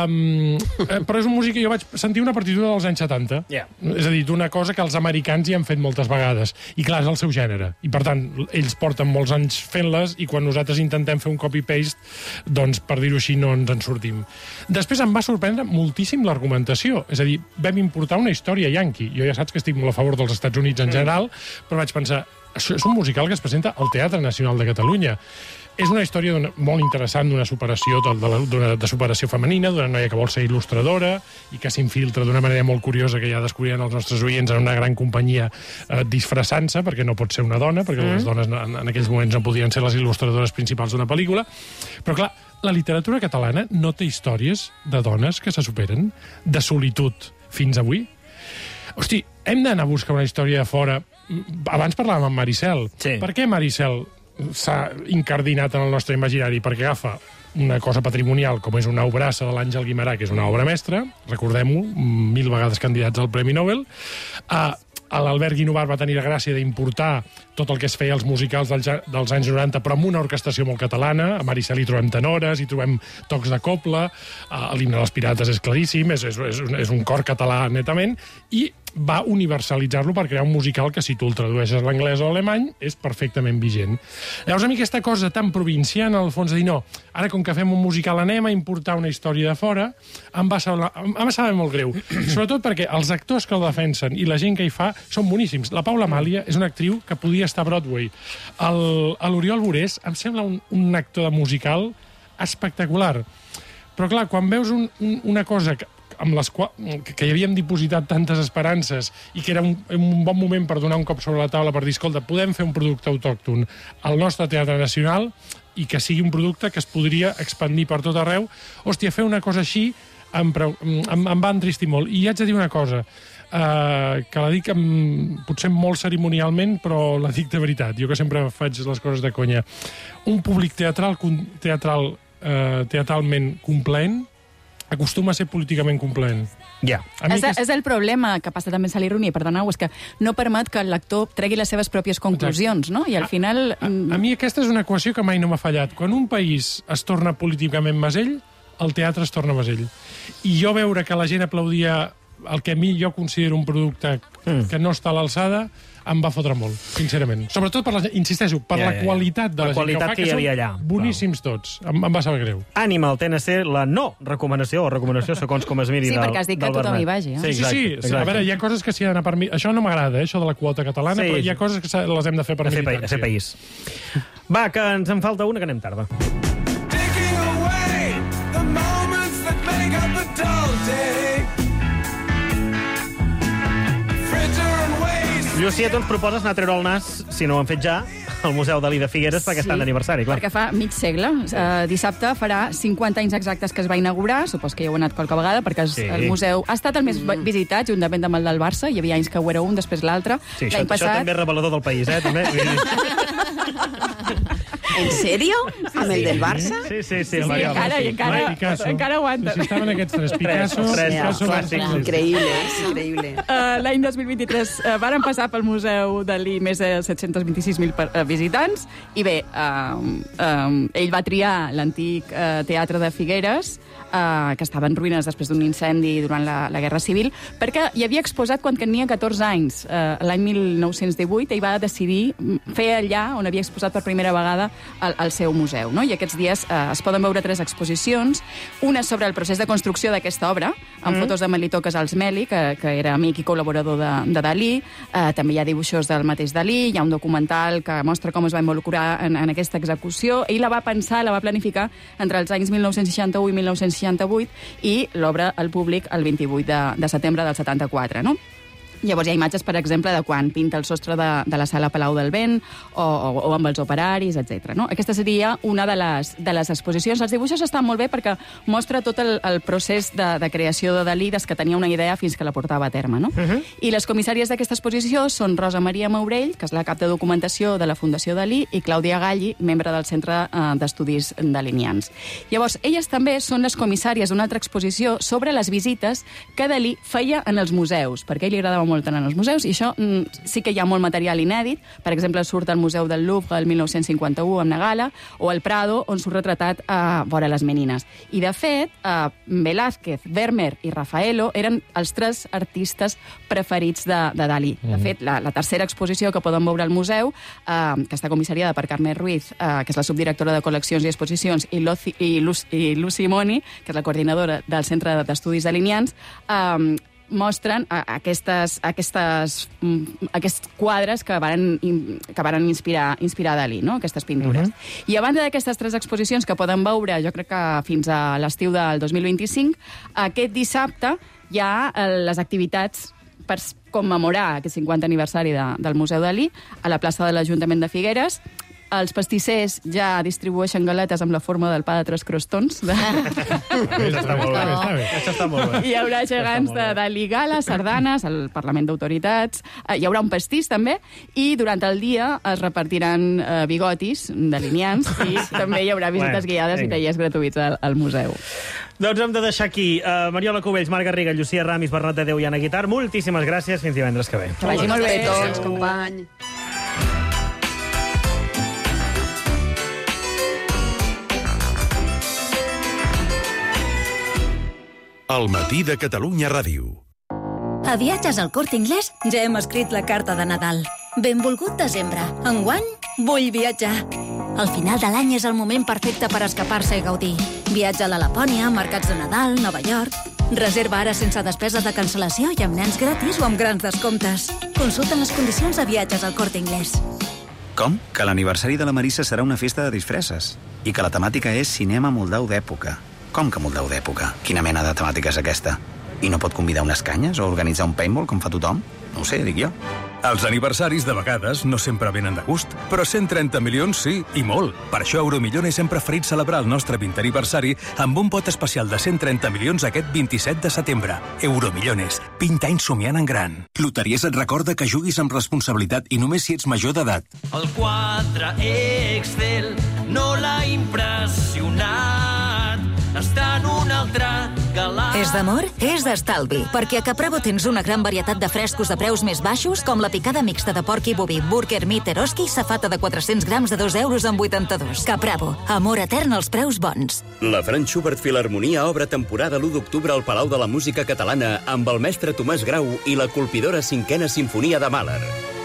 Però és un músic que jo vaig sentir una partitura dels anys 70. És a dir, d'una cosa que els americans hi han fet moltes vegades. I clar, és el seu gènere. I per tant, ells porten molts anys fent-les i quan nosaltres intentem fer un copy-paste, doncs, per dir-ho així, no ens en sortim. Després em va sorprendre moltíssim l'argumentació. És a dir, vam importar una història yanqui. Jo ja saps que estic molt a favor dels Estats Units en general, però vaig pensar, això és un musical que es presenta al Teatre Nacional de Catalunya. És una història molt interessant d'una superació, de superació femenina, d'una noia que vol ser il·lustradora i que s'infiltra d'una manera molt curiosa que ja descobriran els nostres oients en una gran companyia disfressant-se, perquè no pot ser una dona, perquè les dones en aquells moments no podien ser les il·lustradores principals d'una pel·lícula. Però clar, la literatura catalana no té històries de dones que se superen, de solitud fins avui. Hosti, hem d'anar a buscar una història de fora. Abans parlàvem amb Maricel. Sí. Per què Maricel s'ha incardinat en el nostre imaginari? Perquè agafa una cosa patrimonial com és una obrassa de l'Àngel Guimerà, que és una obra mestra, recordem-ho, 1000 vegades candidats al Premi Nobel. L'Albert Guinovart va tenir la gràcia d'importar tot el que es feia als musicals dels anys 90, però amb una orquestació molt catalana. A Maricel hi trobem tenores, hi trobem tocs de cobla, l'himne dels pirates és claríssim, és un cor català netament, i va universalitzar-lo per crear un musical que, si tu el tradueixes a l'anglès o a l'alemany, és perfectament vigent. Llavors, a mi aquesta cosa tan provinciana, al fons, de dir, no, ara com que fem un musical anem a importar una història de fora, em va saber molt greu. Sobretot perquè els actors que el defensen i la gent que hi fa són boníssims. La Paula Amàlia és una actriu que podia estar a Broadway. L'Oriol Borés em sembla un actor de musical espectacular. Però, clar, quan veus una cosa amb les que hi havíem dipositat tantes esperances i que era un bon moment per donar un cop sobre la taula per dir, escolta, podem fer un producte autòcton al nostre Teatre Nacional i que sigui un producte que es podria expandir per tot arreu. Hòstia, fer una cosa així em va entristir molt. I haig de dir una cosa, que la dic potser molt cerimonialment, però la dic de veritat. Jo que sempre faig les coses de conya. Un públic teatralment complaent acostuma a ser políticament complaent. Ja. És el problema que passa també a Sally Rooney, perdoneu, és que no permet que el lector tregui les seves pròpies conclusions, no? I al final... A mi aquesta és una equació que mai no m'ha fallat. Quan un país es torna políticament mesell, el teatre es torna mesell. I jo veure que la gent aplaudia el que a mi jo considero un producte que no està a l'alçada, em va fotre molt, sincerament. Sobretot, insisteixo, per la qualitat de la gent que fa, que són boníssims tots. Em va saber greu. Animal, TNC, la no recomanació, o recomanació segons com es miri del Bernat. Sí, perquè has dit que tothom hi vagi. Sí. A veure, hi ha coses que s'hi ha d'anar per mi. Això no m'agrada, això de la quota catalana, però hi ha coses que les hem de fer per militància. A fer país. Va, que ens en falta una, que anem tard. Taking away the moments that make up a dull day. Llucia, tu ens proposes anar a treure el nas, si no ho han fet ja, al Museu Dalí de Figueres, perquè estan d'aniversari, clar. Perquè fa mig segle. Dissabte farà 50 anys exactes que es va inaugurar, supos que hi heu anat qualque vegada, perquè el museu ha estat el més visitat, juntament amb el del Barça. Hi havia anys que ho era un, després l'altre. Sí, això també és revelador del país, també. ¿En serio? ¿Amb el del Barça? Sí, encara aguanta. Si estaven aquests tres, Picasso... Increïble. L'any 2023 varen passar pel Museu Dalí més de 726.000 visitants, i bé, ell va triar l'antic Teatre de Figueres, que estava en ruïnes després d'un incendi durant la Guerra Civil, perquè hi havia exposat quan tenia 14 anys. L'any 1918 ell va decidir fer allà on havia exposat per primera vegada al seu museu, no? I aquests dies es poden veure 3 exposicions, una sobre el procés de construcció d'aquesta obra, amb fotos de Melitó Casals Meli, que era amic i col·laborador de Dalí. També hi ha dibuixos del mateix Dalí, hi ha un documental que mostra com es va involucrar en aquesta execució. Ell la va pensar, la va planificar entre els anys 1961 i 1968 i l'obra al públic el 28 de setembre del 74, no? Llavors hi ha imatges, per exemple, de quan pinta el sostre de la sala Palau del Vent o amb els operaris, etc. No? Aquesta seria una de les exposicions. Els dibuixos estan molt bé perquè mostra tot el procés de creació de Dalí des que tenia una idea fins que la portava a terme. No? I les comissàries d'aquesta exposició són Rosa Maria Maurell, que és la cap de documentació de la Fundació Dalí, i Clàudia Galli, membre del Centre d'Estudis Dalinians. Llavors, elles també són les comissàries d'una altra exposició sobre les visites que Dalí feia en els museus, perquè a ell li agradava molt tant en els museus, i això sí que hi ha molt material inèdit. Per exemple, surt al Museu del Louvre el 1951 amb Nagala, o el Prado, on surt retratat a vora les Menines. I, de fet, Velázquez, Vermeer i Rafaelo eren els 3 artistes preferits de Dalí. De fet, la tercera exposició que poden veure al museu, que està comissariada per Carme Ruiz, que és la subdirectora de col·leccions i exposicions, i Lucy Moni, que és la coordinadora del Centre d'Estudis Dalinians, mostren aquests quadres que varen inspirar Dalí, no? Aquestes pintures. I a banda d'aquestes 3 exposicions que poden veure, jo crec que fins a l'estiu del 2025, aquest dissabte hi ha les activitats per commemorar aquest 50 aniversari del Museu Dalí a la plaça de l'Ajuntament de Figueres. Els pastissers ja distribueixen galetes amb la forma del pa de 3 crostons. Això està molt bé. Hi haurà gegants de Dalí Gala, sardanes, el Parlament d'Autoritats, hi haurà un pastís també, i durant el dia es repartiran bigotis dalinians i també hi haurà visites guiades i tallers gratuïts al museu. Doncs hem de deixar aquí Mariola Cubells, Marc Garriga, Llucia Ramis, Bernat de Déu i Anna Guitar. Moltíssimes gràcies, fins divendres que ve. Que vagi molt bé tots, company. El matí de Catalunya Ràdio. A Viatges al Corte Inglés ja hem escrit la carta de Nadal. Benvolgut desembre. Enguany, vull viatjar. El final de l'any és el moment perfecte per escapar-se i gaudir. Viatja a la Lapònia, mercats de Nadal, Nova York. Reserva ara sense despeses de cancel·lació i amb nens gratis o amb grans descomptes. Consulta les condicions a Viatges al Corte Inglés. Com? Que l'aniversari de la Marissa serà una festa de disfresses i que la temàtica és cinema moldau d'època. Com que moldau d'època? Quina mena de temàtica és aquesta? I no pot convidar unes canyes o organitzar un paintball com fa tothom? No ho sé, dic jo. Els aniversaris de vegades no sempre venen de gust, però 130 milions sí, i molt. Per això Euromillones hem preferit celebrar el nostre 20 aniversari amb un pot especial de 130 milions aquest 27 de setembre. Euromillones, 20 anys somiant en gran. Loteries et recorda que juguis amb responsabilitat i només si ets major d'edat. El quadre Excel no l'ha impressionat. Està en un altre galat. És d'amor? És d'estalvi. Perquè a Capravo tens una gran varietat de frescos de preus més baixos, com la picada mixta de porc i boví, Burger Meat Eroski, safata de 400 grams de 2 euros amb 82. Capravo. Amor etern als preus bons. La Franz Schubert Filharmonia obre temporada l'1 d'octubre al Palau de la Música Catalana amb el mestre Tomàs Grau i la colpidora 5a Simfonia de Mahler.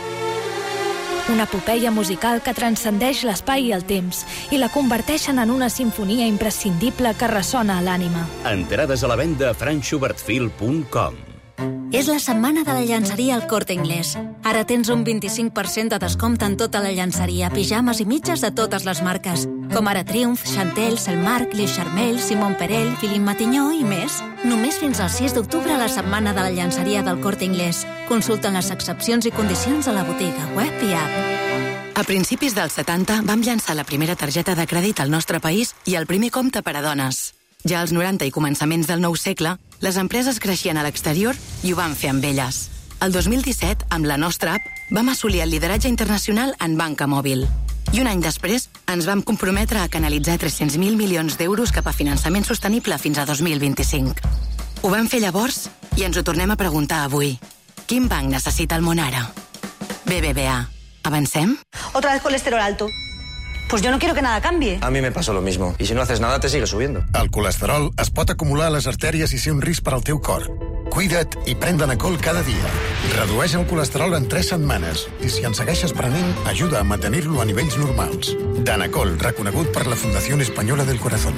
Una epopeia musical que transcendeix l'espai i el temps i la converteixen en una simfonia imprescindible que ressona a l'ànima. Entrades a la venda a franzschubertfil.com. És la setmana de la llançaria al Corte Inglés. Ara tens un 25% de descompte en tota la llançaria, pijames i mitges de totes les marques, com ara Triumph, Chantel, Selmark, Le Charmel, Simon Perel, Philippe Matignon i més. Només fins al 6 d'octubre a la setmana de la llançaria del Corte Inglés. Consulten les excepcions i condicions a la botiga, web i app. A principis dels 70 vam llançar la primera targeta de crèdit al nostre país i el primer compte per a dones. Ja als 90 i començaments del nou segle, les empreses creixien a l'exterior i ho van fer amb elles. El 2017, amb la nostra app, vam assolir el lideratge internacional en banca mòbil. I un any després, ens vam comprometre a canalitzar 300.000 milions d'euros cap a finançament sostenible fins a 2025. Ho vam fer llavors i ens ho tornem a preguntar avui. Quin banc necessita el món ara? BBVA. Avancem? Otra vez colesterol alto. Pues yo no quiero que nada cambie. A mí me pasó lo mismo. Y si no haces nada, te sigue subiendo. El colesterol es pot acumular a les artèries i ser un risc per al teu cor. Cuida't i pren Danacol cada dia. Redueix el colesterol en 3 setmanes. I si en segueixes prenent, ajuda a mantenir-lo a nivells normals. Danacol, reconegut per la Fundació Espanyola del Corazón.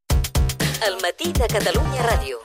El matí de Catalunya Ràdio.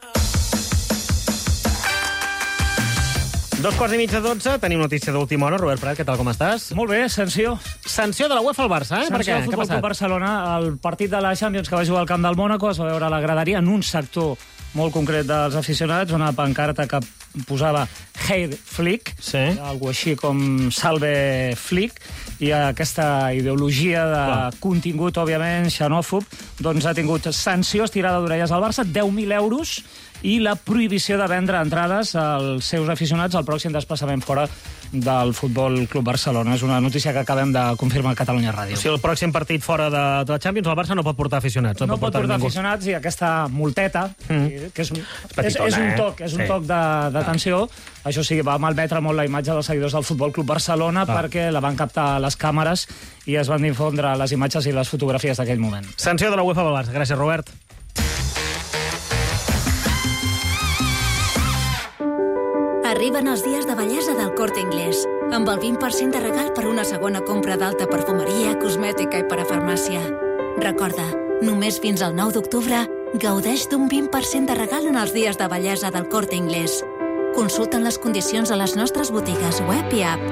2:30, tenim notícia d'última hora. Robert Prat, què tal, com estàs? Molt bé, sanció. Sanció de la UEFA al Barça, eh? Per què? Sanció al Futbol Club Barcelona. El partit de la Champions que va jugar al camp del Mónaco es va veure a la graderia en un sector molt concret dels aficionats, una pancarta que posava Heil Flick, algo així com Salve Flick, i aquesta ideologia de contingut, òbviament, xenòfob, doncs ha tingut sanció, estirada d'orelles al Barça, 10.000 euros, i la prohibició de vendre entrades als seus aficionats al pròxim desplaçament fora del Futbol Club Barcelona. És una notícia que acabem de confirmar a Catalunya Ràdio. Si el pròxim partit fora de la Champions, el Barça no pot portar aficionats. No pot portar aficionats, i aquesta multeta, que és un toc d'atenció. Això sí, va malmetre molt la imatge dels seguidors del Futbol Club Barcelona perquè la van captar les càmeres i es van difondre les imatges i les fotografies d'aquell moment. Sanció de la UEFA pel Barça. Gràcies, Robert. Arriben els dies de bellesa del Corte Inglés, amb el 20% de regal per una segona compra d'alta perfumeria, cosmètica i parafarmàcia. Recorda, només fins al 9 d'octubre gaudeix d'un 20% de regal en els dies de bellesa del Corte Inglés. Consulten les condicions a les nostres botigues web i app.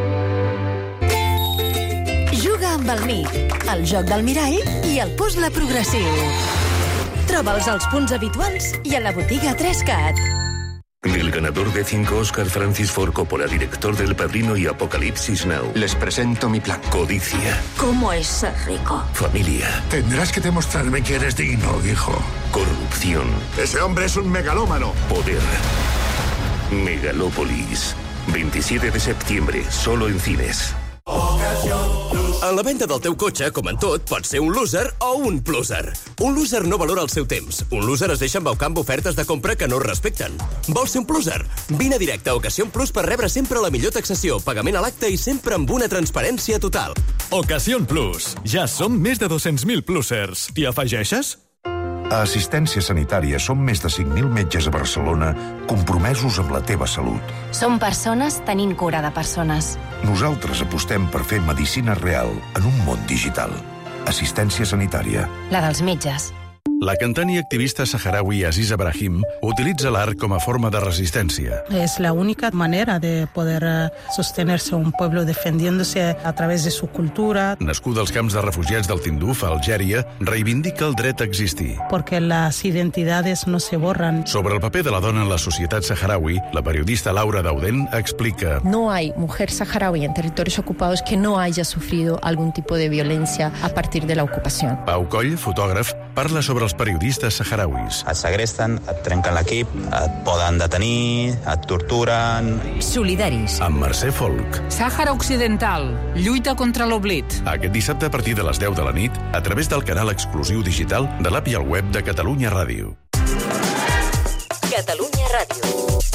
Juga amb el MIC, el joc del mirall i el puzzle progressiu. Troba'ls als punts habituals i a la botiga 3CAT. Del ganador de 5 Oscar, Francis Ford Coppola, director del Padrino y Apocalipsis Now. Les presento mi plan. Codicia. ¿Cómo es ser rico? Familia. Tendrás que demostrarme que eres digno, hijo. Corrupción. Ese hombre es un megalómano. Poder. Megalópolis. 27 de septiembre, solo en cines. En la venda del teu cotxe, com en tot, pots ser un loser o un pluser. Un loser no valora el seu temps. Un loser es deixa embaucar amb ofertes de compra que no respecten. Vols ser un pluser? Vine directe a Ocasión Plus per rebre sempre la millor taxació, pagament a l'acte i sempre amb una transparència total. Ocasión Plus. Ja som més de 200.000 plusers. T'hi afegeixes? A Assistència Sanitària som més de 5.000 metges a Barcelona compromesos amb la teva salut. Som persones tenint cura de persones. Nosaltres apostem per fer medicina real en un món digital. Assistència Sanitària. La dels metges. La cantant i activista saharaui Aziza Brahim utilitza l'art com a forma de resistència. Es la única manera de poder sostenerse un pueblo defendiéndose a través de su cultura. Nascuda als camps de refugiats del Tinduf, a Algèria, reivindica el dret a existir. Porque las identidades no se borran. Sobre el paper de la dona en la societat saharaui, la periodista Laura Dauden explica: No hay mujer saharaui en territorios ocupados que no haya sufrido algún tipo de violencia a partir de la ocupación. Pau Coll, fotògraf, parla sobre els periodistes saharauis. Et segresten, et trenquen l'equip, et poden detenir, et torturen... Solidaris. Amb Mercè Folk. Sàhara Occidental. Lluita contra l'oblit. Aquest dissabte a partir de les 10 de la nit, a través del canal exclusiu digital de l'app i el web de Catalunya Ràdio. Catalunya Ràdio.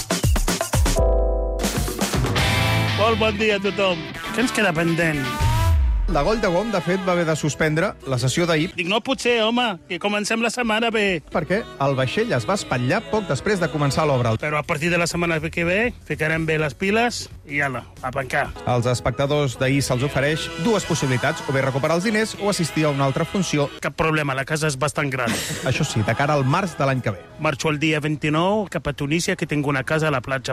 Molt bon dia a tothom. Què ens queda pendent? La Goll de Gom, de fet, va haver de suspendre la sessió d'ahir. Dic, no pot ser, home, que comencem la setmana bé. Perquè el vaixell es va espatllar poc després de començar l'obra. Però a partir de la setmana que ve, ficarem bé les piles i ala, a pencar. Als espectadors d'ahir se'ls ofereix dues possibilitats, o bé recuperar els diners o assistir a una altra funció. Cap problema, la casa és bastant gran. Això sí, de cara al març de l'any que ve. Marxo el dia 29 cap a Tunísia, que tinc una casa a la platja.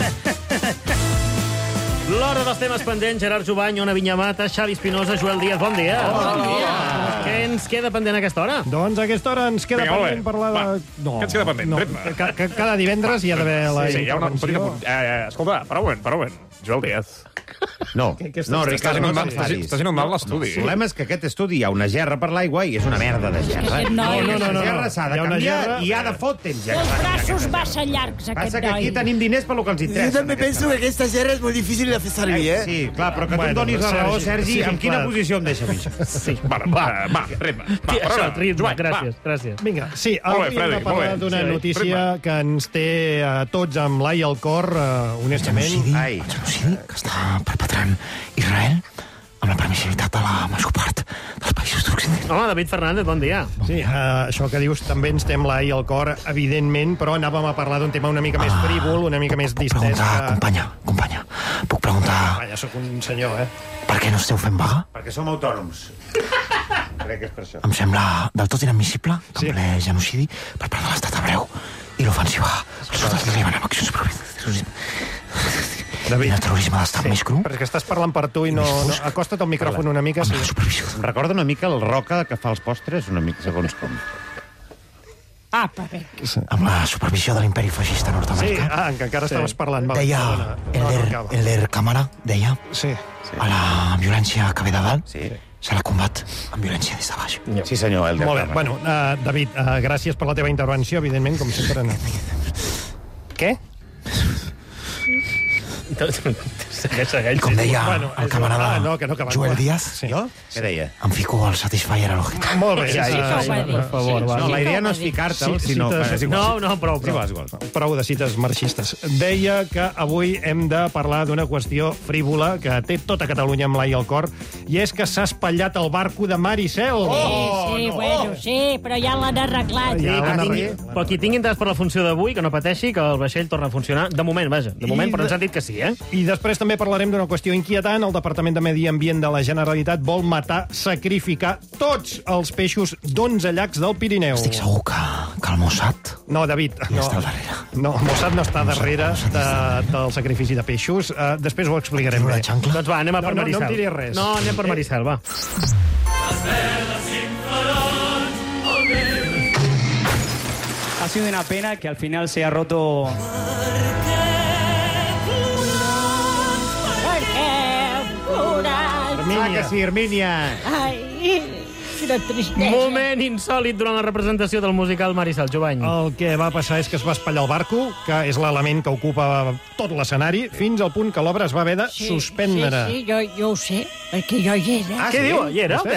L'hora dels temes pendents, Gerard Jubany, Ona Vinyamata, Xavi Espinosa, Joel Díaz, bon dia. Bon dia. Què ens queda pendent a aquesta hora? Doncs a aquesta hora ens queda pendent parlar de... No, què ens queda pendent? No, cada divendres hi ha d'haver la sí, hi ha un petit apunt. Escolta, para un moment. Joel Díaz. No, Ricard, no estàs inundant l'estudi. El problema és que aquest estudi hi ha una gerra per l'aigua i és una merda de gerra. No. La gerra s'ha de canviar i ha de fotre'ns gerra. Els braços massa llargs, aquest noi. Passa que aquí tenim diners per lo que els interessa. Jo també penso que aquesta gerra és molt difícil de fer servir, Sí, clar, però que tu em donis la raó, Sergi, en quina posició em deixa mi? Sí, va, ritme. Gràcies. Vinga, sí, avui hem de parlar d'una notícia que ens té a tots amb l'ai al cor, honestament. El genocidi que està perpetrant Israel amb la permissivitat de la major part dels països d'Occident. Home, David Fernández, bon dia. Sí, això que dius també ens té amb l'ai al cor, evidentment, però anàvem a parlar d'un tema una mica més frívol, una mica més distès. Companya, puc preguntar... Ja sóc un senyor, Per què no esteu fent vaga? Perquè som autònoms. Crec que és per això. Em sembla del tot inadmissible que en ple genocidi per part de l'estat hebreu i l'ofensiva als soldats del Líban amb accions David, el terrorisme d'estat més cru. Perquè estàs parlant per tu i no... Acosta't al micròfon una mica. Em recorda una mica el Roca que fa els postres, una mica segons com. Paper. Amb la supervisió de l'imperi feixista nord-americà. Sí, que encara estaves parlant. Deia, Elder Cámara, deia, a la violència que ve de dalt, se la combat amb violència des de baix. Sí, senyor, Elder Cámara. Molt bé. Bueno, David, gràcies per la teva intervenció, evidentment, com sempre. Què? Segueix. Com deia el camarada Joel Díaz, Què deia? em fico el Satisfyer a l'ojeta. Molt bé. Per favor, va. No, la idea no és ficar-te'l, sinó... No, prou. Prou de cites marxistes. Deia que avui hem de parlar d'una qüestió frívola que té tota Catalunya amb l'ai al cor, i és que s'ha espatllat el barco de Maricel. Sí, però ja l'han arreglat. Però qui tingui interès per la funció d'avui, que no pateixi, que el vaixell torna a funcionar. De moment, però ens han dit que sí, eh? I després també parlarem d'una qüestió inquietant. El Departament de Medi Ambient de la Generalitat vol sacrificar tots els peixos d'11 llacs del Pirineu. Estic segur que el Mossad... No, David. Ja està al darrere. No, el Mossad no està darrere del sacrifici de peixos. Després ho explicarem bé. Doncs va, anem per Maricel. No em diré res. No, anem per Maricel, va. Ha sido una pena que al final se ha roto... Que sí, Hermínia. Ai, quina tristesa. Moment insòlit durant la representació del musical Maricel, Jovany. El que va passar és que es va espatllar el barco, que és l'element que ocupa tot l'escenari, fins al punt que l'obra es va haver de suspendre. Sí, jo ho sé, perquè jo hi era. Què diu? Hi era?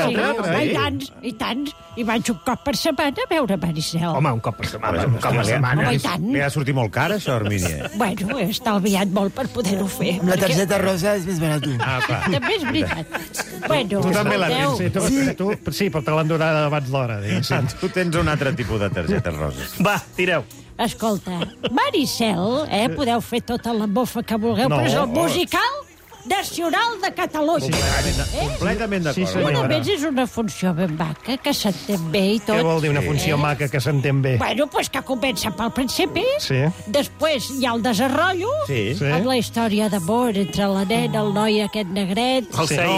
I tant. I vaig un cop per setmana a veure Maricel. Home, un cop per setmana. Home, i tant. Li ha sortit molt car, això, Hermínia? Bueno, he estalviat molt per poder-ho fer. Amb la targeta rosa és més barat. Clar. També és veritat. Bueno, tu també la tens, sí, però te l'han donat abans d'hora. Tu tens un altre tipus de targetes roses. Va, tireu. Escolta, Maricel, podeu fer tota la mofa que vulgueu, però és el musical nacional de Catalunya. Completament d'acord. A més, és una funció ben maca, que s'entén bé i tot. Què vol dir una funció maca que s'entén bé? Bueno, pues que comença pel principi, després hi ha el desenrotllo, amb la història d'amor entre la nena, el noi aquest negret,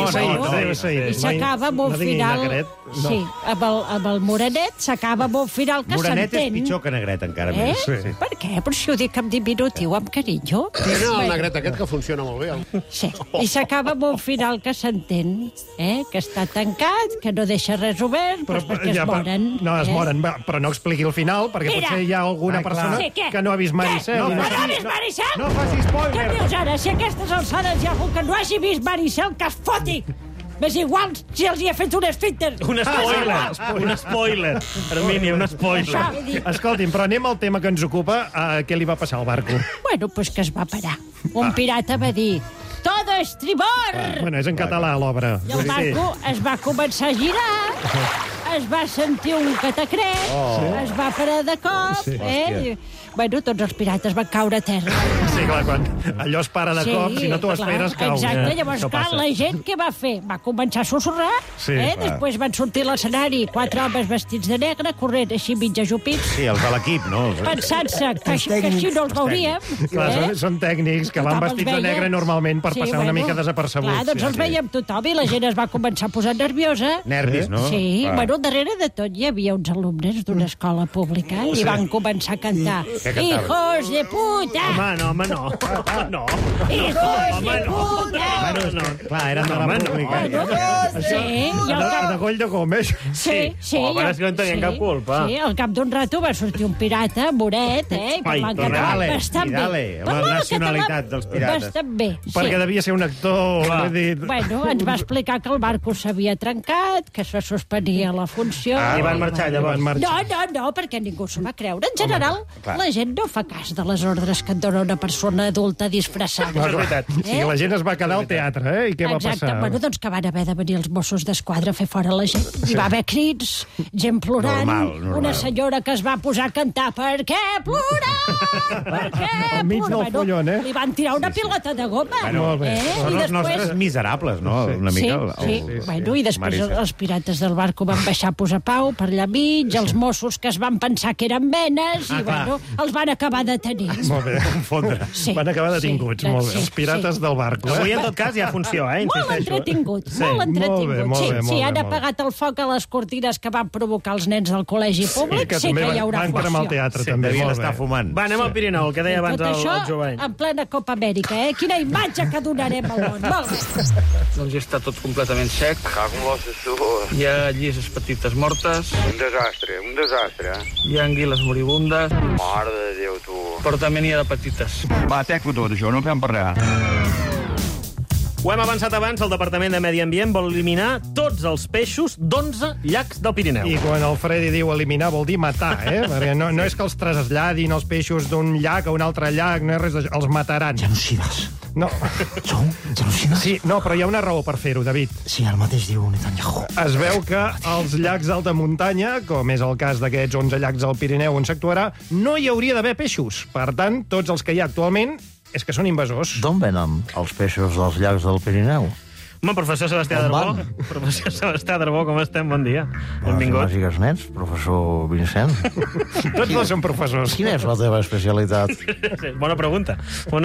i s'acaba amb un final... Sí, amb el morenet s'acaba amb un final que s'entén. Morenet és pitjor que negret, encara més. Per què? Però si ho dic en diminutiu, amb carinyo. Mira el negret aquest que funciona molt bé. Sí, i s'acaba amb un final que s'entén, que està tancat, que no deixa res obert, perquè es moren. No, es moren, però no expliqui el final, perquè potser hi ha alguna persona que no ha vist Maricel. No ha vist Maricel? No faci spoiler! Què dius ara? Si a aquestes alçades hi ha algú que no hagi vist Maricel, que es foti! M'és igual si els hi ha fet un esfínter. Un spoiler. Hermínia, un spoiler. Escolti'm, però anem al tema que ens ocupa. Què li va passar al barco? Bueno, pues que es va parar. Un pirata va dir... Todo estribor! Bueno, és en català, l'obra. I el barco es va començar a girar, es va sentir un catacret, es va parar de cop, Bueno, tots els pirates van caure a terra. Sí, clar, quan allò es para de cop, si no t'ho esperes, cau. Exacte, llavors, clar, la gent què va fer? Va començar a sussurrar, després van sortir a l'escenari 4 homes vestits de negre, corrent així mig ajupits. Sí, els de l'equip, no? Pensant-se que així no els veuríem. Clar, són tècnics que van vestits de negre normalment per passar una mica desapercebuts. Clar, doncs els veiem tothom i la gent es va començar a posar nerviosa. Nervis, no? Sí, bueno, darrere de tot hi havia uns alumnes d'una escola pública i van començar a cantar Hijos de puta! Home, no. Hijos de puta! Clar, eren de la pública. Sí, de coll de gom, Sí. Però és que no tenien cap culpa. Sí, al cap d'un rato va sortir un pirata, moret, i parlant català bastant bé. La nacionalitat dels pirates. Bastant bé, perquè devia ser un actor... Bueno, ens va explicar que el barco s'havia trencat, que se suspenia la funció... I van marxar llavors. No, perquè ningú s'ho va creure. En general, la gent no fa cas de les ordres que et dona una persona adulta disfressada. És veritat. Sí, la gent es va quedar al teatre, I què va passar? Exacte. Bueno, doncs que van haver de venir els Mossos d'Esquadra a fer fora la gent. Hi va haver crits, gent plorant, una senyora que es va posar a cantar «Per què plorar? Per què plorar?» Al mig del follon, Li van tirar una pilota de goma. Molt bé. Són els nostres miserables, no? Una mica. Sí. Bueno, i després els pirates del barco van baixar a posar pau per allà mig, els Mossos que es van pensar que eren menes, i bueno, els van acabar de tenir. Molt bé. Van acabar detinguts, molt bé. Els pirates del barco. Avui, en tot cas, hi ha funció, Molt entretingut. Sí, han apagat el foc a les cortines que van provocar els nens del col·legi públic, sí que hi haurà funció. Van cremar el teatre, també. Devien estar fumant. Va, anem al Pirineu, el que deia abans el Jovany. En plena Copa Amèrica, Quina imatge que donarem al món. Molt bé. Doncs ja està tot completament sec. Hi ha llises petites mortes. Un desastre. Hi ha anguiles moribundes. Mare de Déu, tu. Però també n'hi ha de petites. Va, tec-ho tot, això, no fem parlar. Ho hem avançat abans, el Departament de Medi Ambient vol eliminar tots els peixos d'11 llacs del Pirineu. I quan el Freddy diu eliminar vol dir matar, Perquè no és que els traslladin els peixos d'un llac a un altre llac, no és res d'això, els mataran. Genocides. No. Són genocides? Sí, no, però hi ha una raó per fer-ho, David. Sí, el mateix diu Netanyahu. Es veu que als llacs d'alta muntanya, com és el cas d'aquests 11 llacs del Pirineu on s'actuarà, no hi hauria d'haver peixos. Per tant, tots els que hi ha actualment és que són invasors. D'on venen els peixos dels llacs del Pirineu? Home, professor Sebastià Darbó. Professor Sebastià Darbó, com estem? Bon dia. Benvingut. Màgiques nets, professor Vincent. Tots dos són professors. Quina és la teva especialitat? Bona pregunta.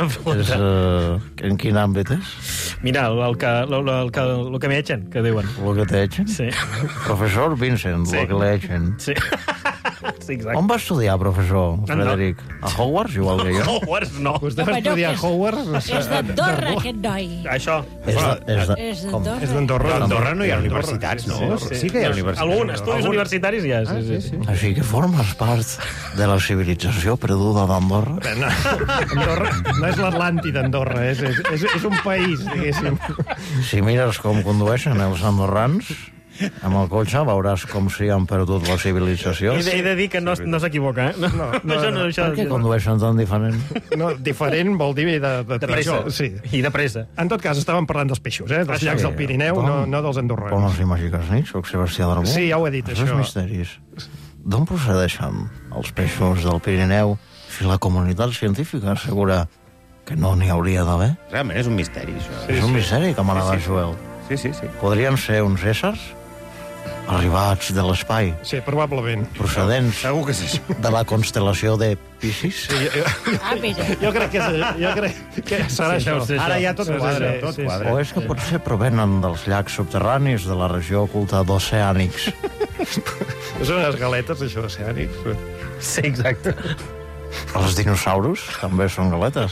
En quin àmbit és? Mira, el que me echen, que diuen. El que te echen? Sí. Professor Vincent, el que le echen. Sí. Sí, exacte. On va estudiar, professor Frederic? A Hogwarts, igual que jo? A Hogwarts, no. Vostè va estudiar a Hogwarts? És d'Andorra, aquest noi. Això. És d'Andorra. És d'Andorra. A Andorra no hi ha universitats, no? Sí que hi ha universitats. Alguns estudis universitaris hi ha, sí. Així que formes part de la civilització perduda d'Andorra? Andorra no és l'Atlàntida, Andorra, és un país, diguéssim. Si mires com condueixen els andorrans, amb el cotxe veuràs com si han perdut la civilització. He de dir que no s'equivoca, Per què condueixen tan diferent? No, diferent vol dir de pressa. Sí. I de pressa. En tot cas, estàvem parlant dels peixos, dels llacs del Pirineu, no dels andorrans. Com els Màgiques nits, soc Sebastià Darbó. Sí, ja ho he dit, això. Els misteris. D'on procedeixen els peixos del Pirineu si la comunitat científica assegura que no n'hi hauria d'haver? Realment és un misteri, això. És un misteri, camarada Joel. Sí. Podrien ser uns éssers arribats de l'espai. Sí, probablement. Procedents de la constel·lació de Piscis. Mira. Jo crec que serà això. Ara ja tot quadra. O és que potser provenen dels llacs subterranis de la regió oculta d'oceànics. Són unes galetes, això, oceànics. Sí, exacte. Els dinosaurus també són galetes.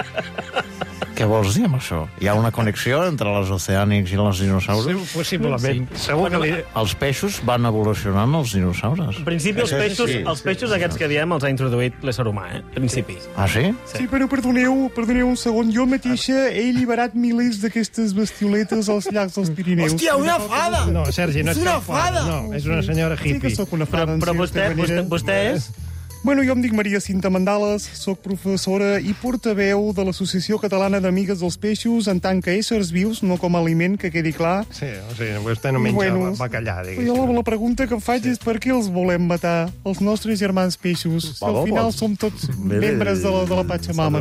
Què vols dir amb això? Hi ha una connexió entre els oceànics i els dinosaures? Sí, possiblement. Segur que els peixos van evolucionant els dinosaures. En principi, els peixos aquests que diem els ha introduït l'ésser humà, En principi. Ah, sí? Sí, però perdoneu un segon. Jo mateixa he alliberat milers d'aquestes bestioletes als llacs dels Pirineus. Hòstia, una fada! No, Sergi, no és una fada! No, és una senyora hippie. Sí que sóc una fada, però vostè és... Bueno, jo em dic Maria Cinta Mandales, sóc professora i portaveu de l'Associació Catalana d'Amigues dels Peixos en tant que éssers vius, no com a aliment, que quedi clar. Sí, o sigui, vostè no menja bacallà, diguéssim. Jo la pregunta que em faig és per què els volem matar, els nostres germans peixos? Al final som tots membres de la Pachamama.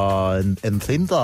En Cinta...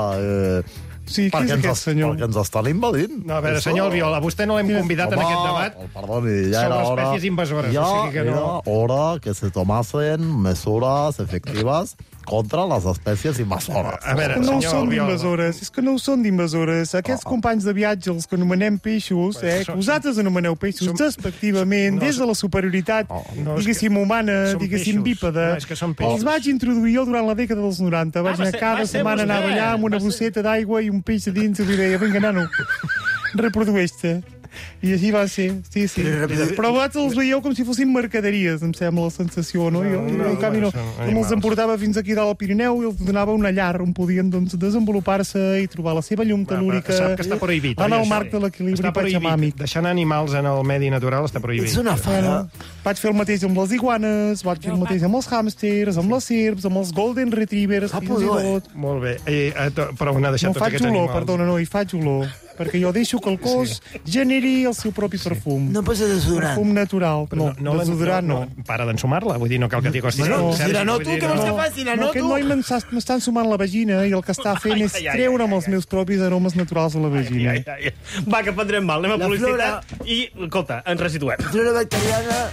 Sí, qui és aquest senyor? Perquè ens estan invadint. No, a veure, senyor Albiol, a vostè no l'hem convidat en aquest debat perdoni, ja sobre espècies invasores. Era hora que se tomasen mesures efectives contra les espècies invasores. A veure, no senyor són Albiol... d'invasores, és que no són d'invasores. Aquests companys de viatge, els que anomenem peixos, que vosaltres anomeneu peixos despectivament, des de la superioritat, diguéssim, humana, diguéssim, bípeda. Els vaig introduir jo durant la dècada dels 90. Vaig anar cada setmana a ballar amb una bosseta d'aigua i un peix a dins i li deia, vinga, nano, reprodueix-te. I així va ser, sí. Però vosaltres els veieu com si fossin mercaderies, em sembla la sensació, no? Jo, en canvi, no me'ls emportava fins aquí dalt al Pirineu i els donava una llar on podien desenvolupar-se i trobar la seva llum telúrica en el marc de l'equilibri patxamàmic. Deixant animals en el medi natural està prohibit. És una fada. Vaig fer el mateix amb les iguanes, vaig fer el mateix amb els hàmsters, amb les serps, amb els golden retrievers, fins i tot. Molt bé, però on ha deixat tots aquests animals? No faig olor, perdona, no, hi faig olor. Perquè jo deixo que el cos generi el seu propi perfum. No posa desodorant. Perfum natural. No, desodorant no. Para d'ensumar-la, vull dir, no cal que t'hi acostis. No, tu, què vols que faci? No, aquest noi m'està ensumant la vagina i el que està fent és treure'm els meus propis aromes naturals de la vagina. Va, que prendrem mal, anem a publicitat i, escolta, ens resituem. Flora bacteriana...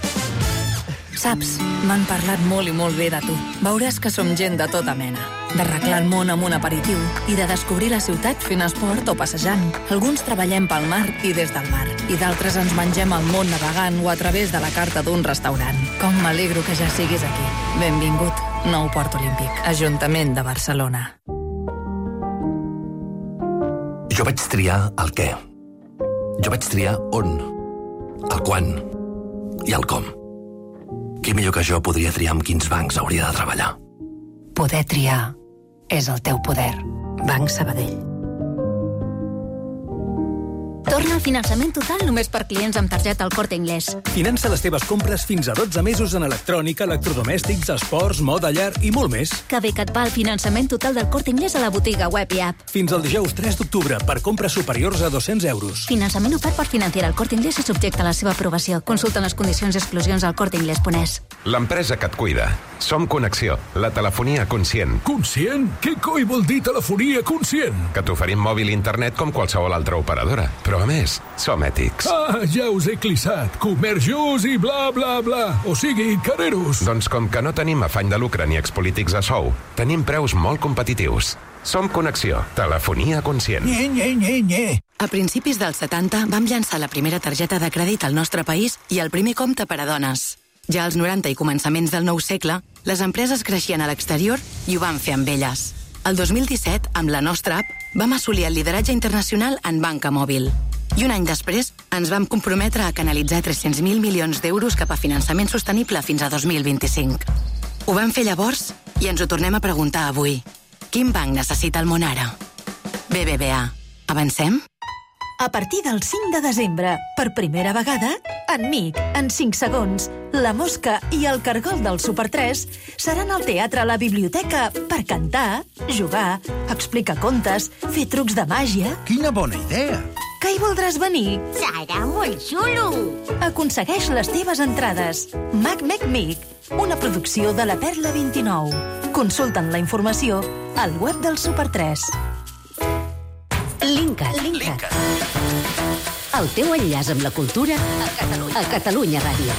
Saps, m'han parlat molt i molt bé de tu. Veuràs que som gent de tota mena. D'arreglar el món amb un aperitiu i de descobrir la ciutat fent esport o passejant. Alguns treballem pel mar i des del mar. I d'altres ens mengem el món navegant o a través de la carta d'un restaurant. Com m'alegro que ja siguis aquí. Benvingut, nou Port Olímpic, Ajuntament de Barcelona. Jo vaig triar el què. Jo vaig triar on, el quan i el com. Qui millor que jo podria triar amb quins bancs hauria de treballar? Poder triar és el teu poder. Banc Sabadell. Torna al finançament total només per clients amb targeta El Corte Inglés. Finança les teves compres fins a 12 mesos en electrònica, electrodomèstics, esports, moda, llar i molt més. Que bé que et va el finançament total del Corte Inglés a la botiga web i app. Fins al dijous 3 d'octubre per compres superiors a 200 euros. Finançament ofert per Financiera El Corte Inglés i subjecte a la seva aprovació. Consulta les condicions i exclusions al corteinglés.es. L'empresa que et cuida. Som Connexió, la telefonia conscient. Conscient? Què coi vol dir telefonia conscient? Que t'oferim mòbil i internet com qualsevol altra operadora. Però a més, som ètics. Ah, ja us he clissat. Comerç just i bla, bla, bla. O sigui, careros. Doncs com que no tenim afany de lucre ni expolítics a sou, tenim preus molt competitius. Som Connexió, telefonia conscient. Nye. A principis dels 70 vam llançar la primera targeta de crèdit al nostre país i el primer compte per a dones. Ja als 90 i començaments del nou segle, les empreses creixien a l'exterior i ho van fer amb elles. El 2017, amb la nostra app, vam assolir el lideratge internacional en banca mòbil. I un any després, ens vam comprometre a canalitzar 300.000 milions d'euros cap a finançament sostenible fins a 2025. Ho vam fer llavors i ens ho tornem a preguntar avui. Quin banc necessita el món ara? BBVA. Avancem? A partir del 5 de desembre, per primera vegada, Enmic, en 5 segons, La Mosca i el Cargol del Super 3 seran al teatre a la biblioteca per cantar, jugar, explicar contes, fer trucs de màgia... Quina bona idea! Que hi voldràs venir? Serà molt xulo! Aconsegueix les teves entrades. Mic, una producció de la Perla 29. Consulta'n la informació al web del Super 3. Linkat. El teu enllaç amb la cultura a Catalunya Ràdio.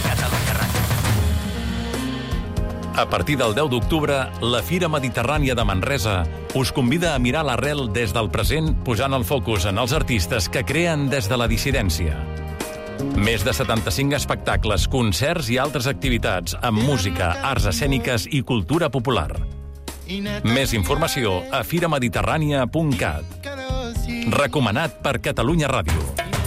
A partir del 10 d'octubre, la Fira Mediterrània de Manresa us convida a mirar l'arrel des del present, posant el focus en els artistes que creen des de la dissidència. Més de 75 espectacles, concerts i altres activitats amb música, arts escèniques i cultura popular. Més informació a firamediterrània.cat. Recomanat per Catalunya Ràdio.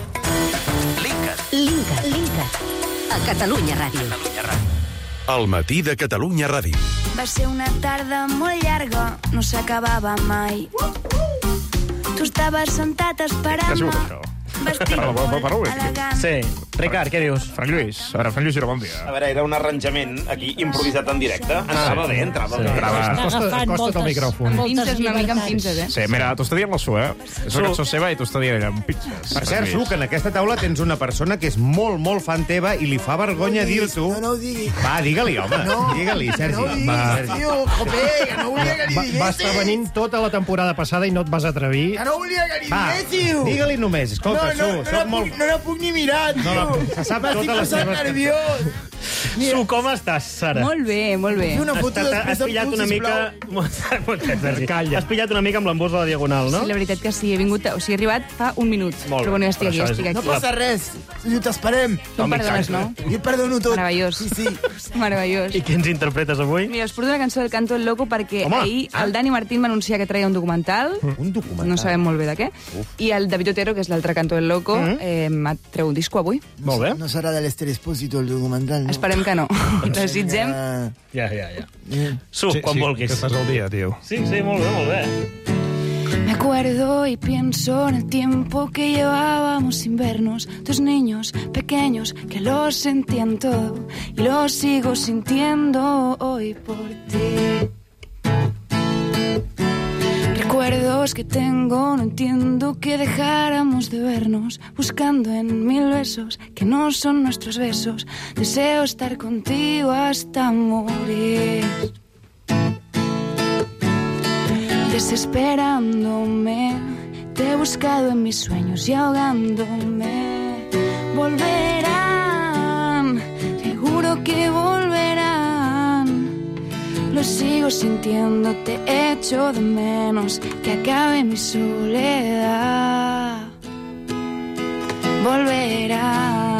Linkat. A Catalunya Ràdio. El matí de Catalunya Ràdio. Va ser una tarda molt llarga, no s'acabava mai. Tu estaves sentat esperant-me, vestit molt elegant. Sí. Ricard, què dius? Frank Lluís. A veure, Frank Lluís era bon dia. A veure, era un arranjament aquí improvisat en directe. Entrava bé. Acosta't al micròfon. Pinces una mica amb pinces, eh? Sí, mira, t'ho està dient la Su, És una cançó seva i t'ho està dient ella amb pinces. Per cert, Su, que en aquesta taula tens una persona que és molt, molt fan teva i li fa vergonya dir-t'ho. No ho digui. Va, digue-li, home. Digue-li, Sergi. No ho digui, tio, jope, que no volia que li diguéssiu. Va estar venint tota la temporada passada i no et vas atrevir. Que no volia que li diguéssiu. Digue-li només. Escolta, Su, soc molt... No la puc ni mirar, tio. Se sap totes les teves... nerviós. Su, com estàs, Sara? Molt bé, molt bé. Has pillat una mica... Has pillat una mica amb l'embús de la Diagonal, no? Sí, la veritat que sí, he arribat fa un minut. Però bueno, ja estic aquí. No passa res, t'esperem. Tu em perdones, no? Jo et perdono tot. Meravellós. Sí. Meravellós. I què ens interpretes avui? Mira, us porto una cançó del Canto el Loco perquè ahir el Dani Martín va anunciar que treia un documental. Un documental? No sabem molt bé de què. I el David Otero, que és l'altre Canto el Loco, treu un disco avui. Molt bé. No serà de l'Ester Espósito el documental, no? Esperem que no. Desitgem. Ja. Su, quan vulguis. Que estàs al dia, tio. Sí, molt bé. Me acuerdo y pienso en el tiempo que llevábamos sin vernos, dos niños pequeños que lo sentían todo y lo sigo sintiendo hoy por ti. Recuerdos que tengo, no entiendo que dejáramos de vernos, buscando en mil besos que no son nuestros besos. Deseo estar contigo hasta morir. Desesperándome, te he buscado en mis sueños y ahogándome. Volverán, seguro que volverán. Lo sigo sintiendo, te echo de menos, que acabe mi soledad. Volverán.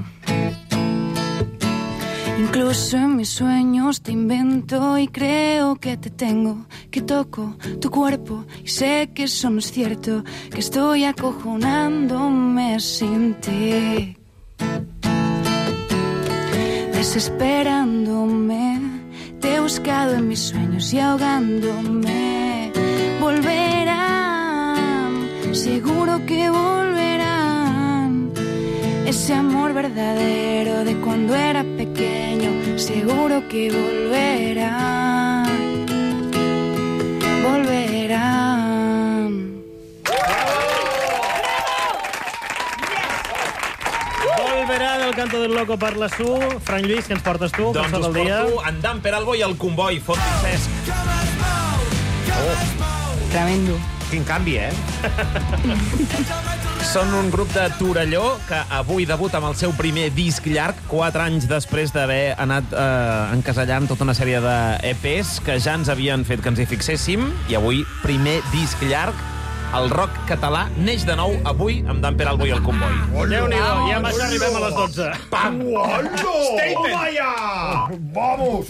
Incluso en mis sueños te invento y creo que te tengo, que toco tu cuerpo y sé que eso no es cierto, que estoy acojonándome sin ti. Desesperándome, te he buscado en mis sueños y ahogándome. Volverán, seguro que volverán. ese amor verdadero de cuando era pequeño, seguro que volverá. Volverà del Canto del Loco per la Su. Fran Lluís, què ens portes tu? Doncs us porto en Dan Peralbo i el Comboi, Font Cesc. Tremendo. Quin canvi, Són un grup de Torelló que avui debuta amb el seu primer disc llarg, 4 anys després d'haver anat encasellant tota una sèrie d'EPs que ja ens havien fet que ens hi fixéssim, i avui primer disc llarg. El rock català neix de nou avui amb Dan Peralbo i el Comboi. Déu-n'hi-do, ja amb això arribem a les 12. Pam! Statement! Vamos!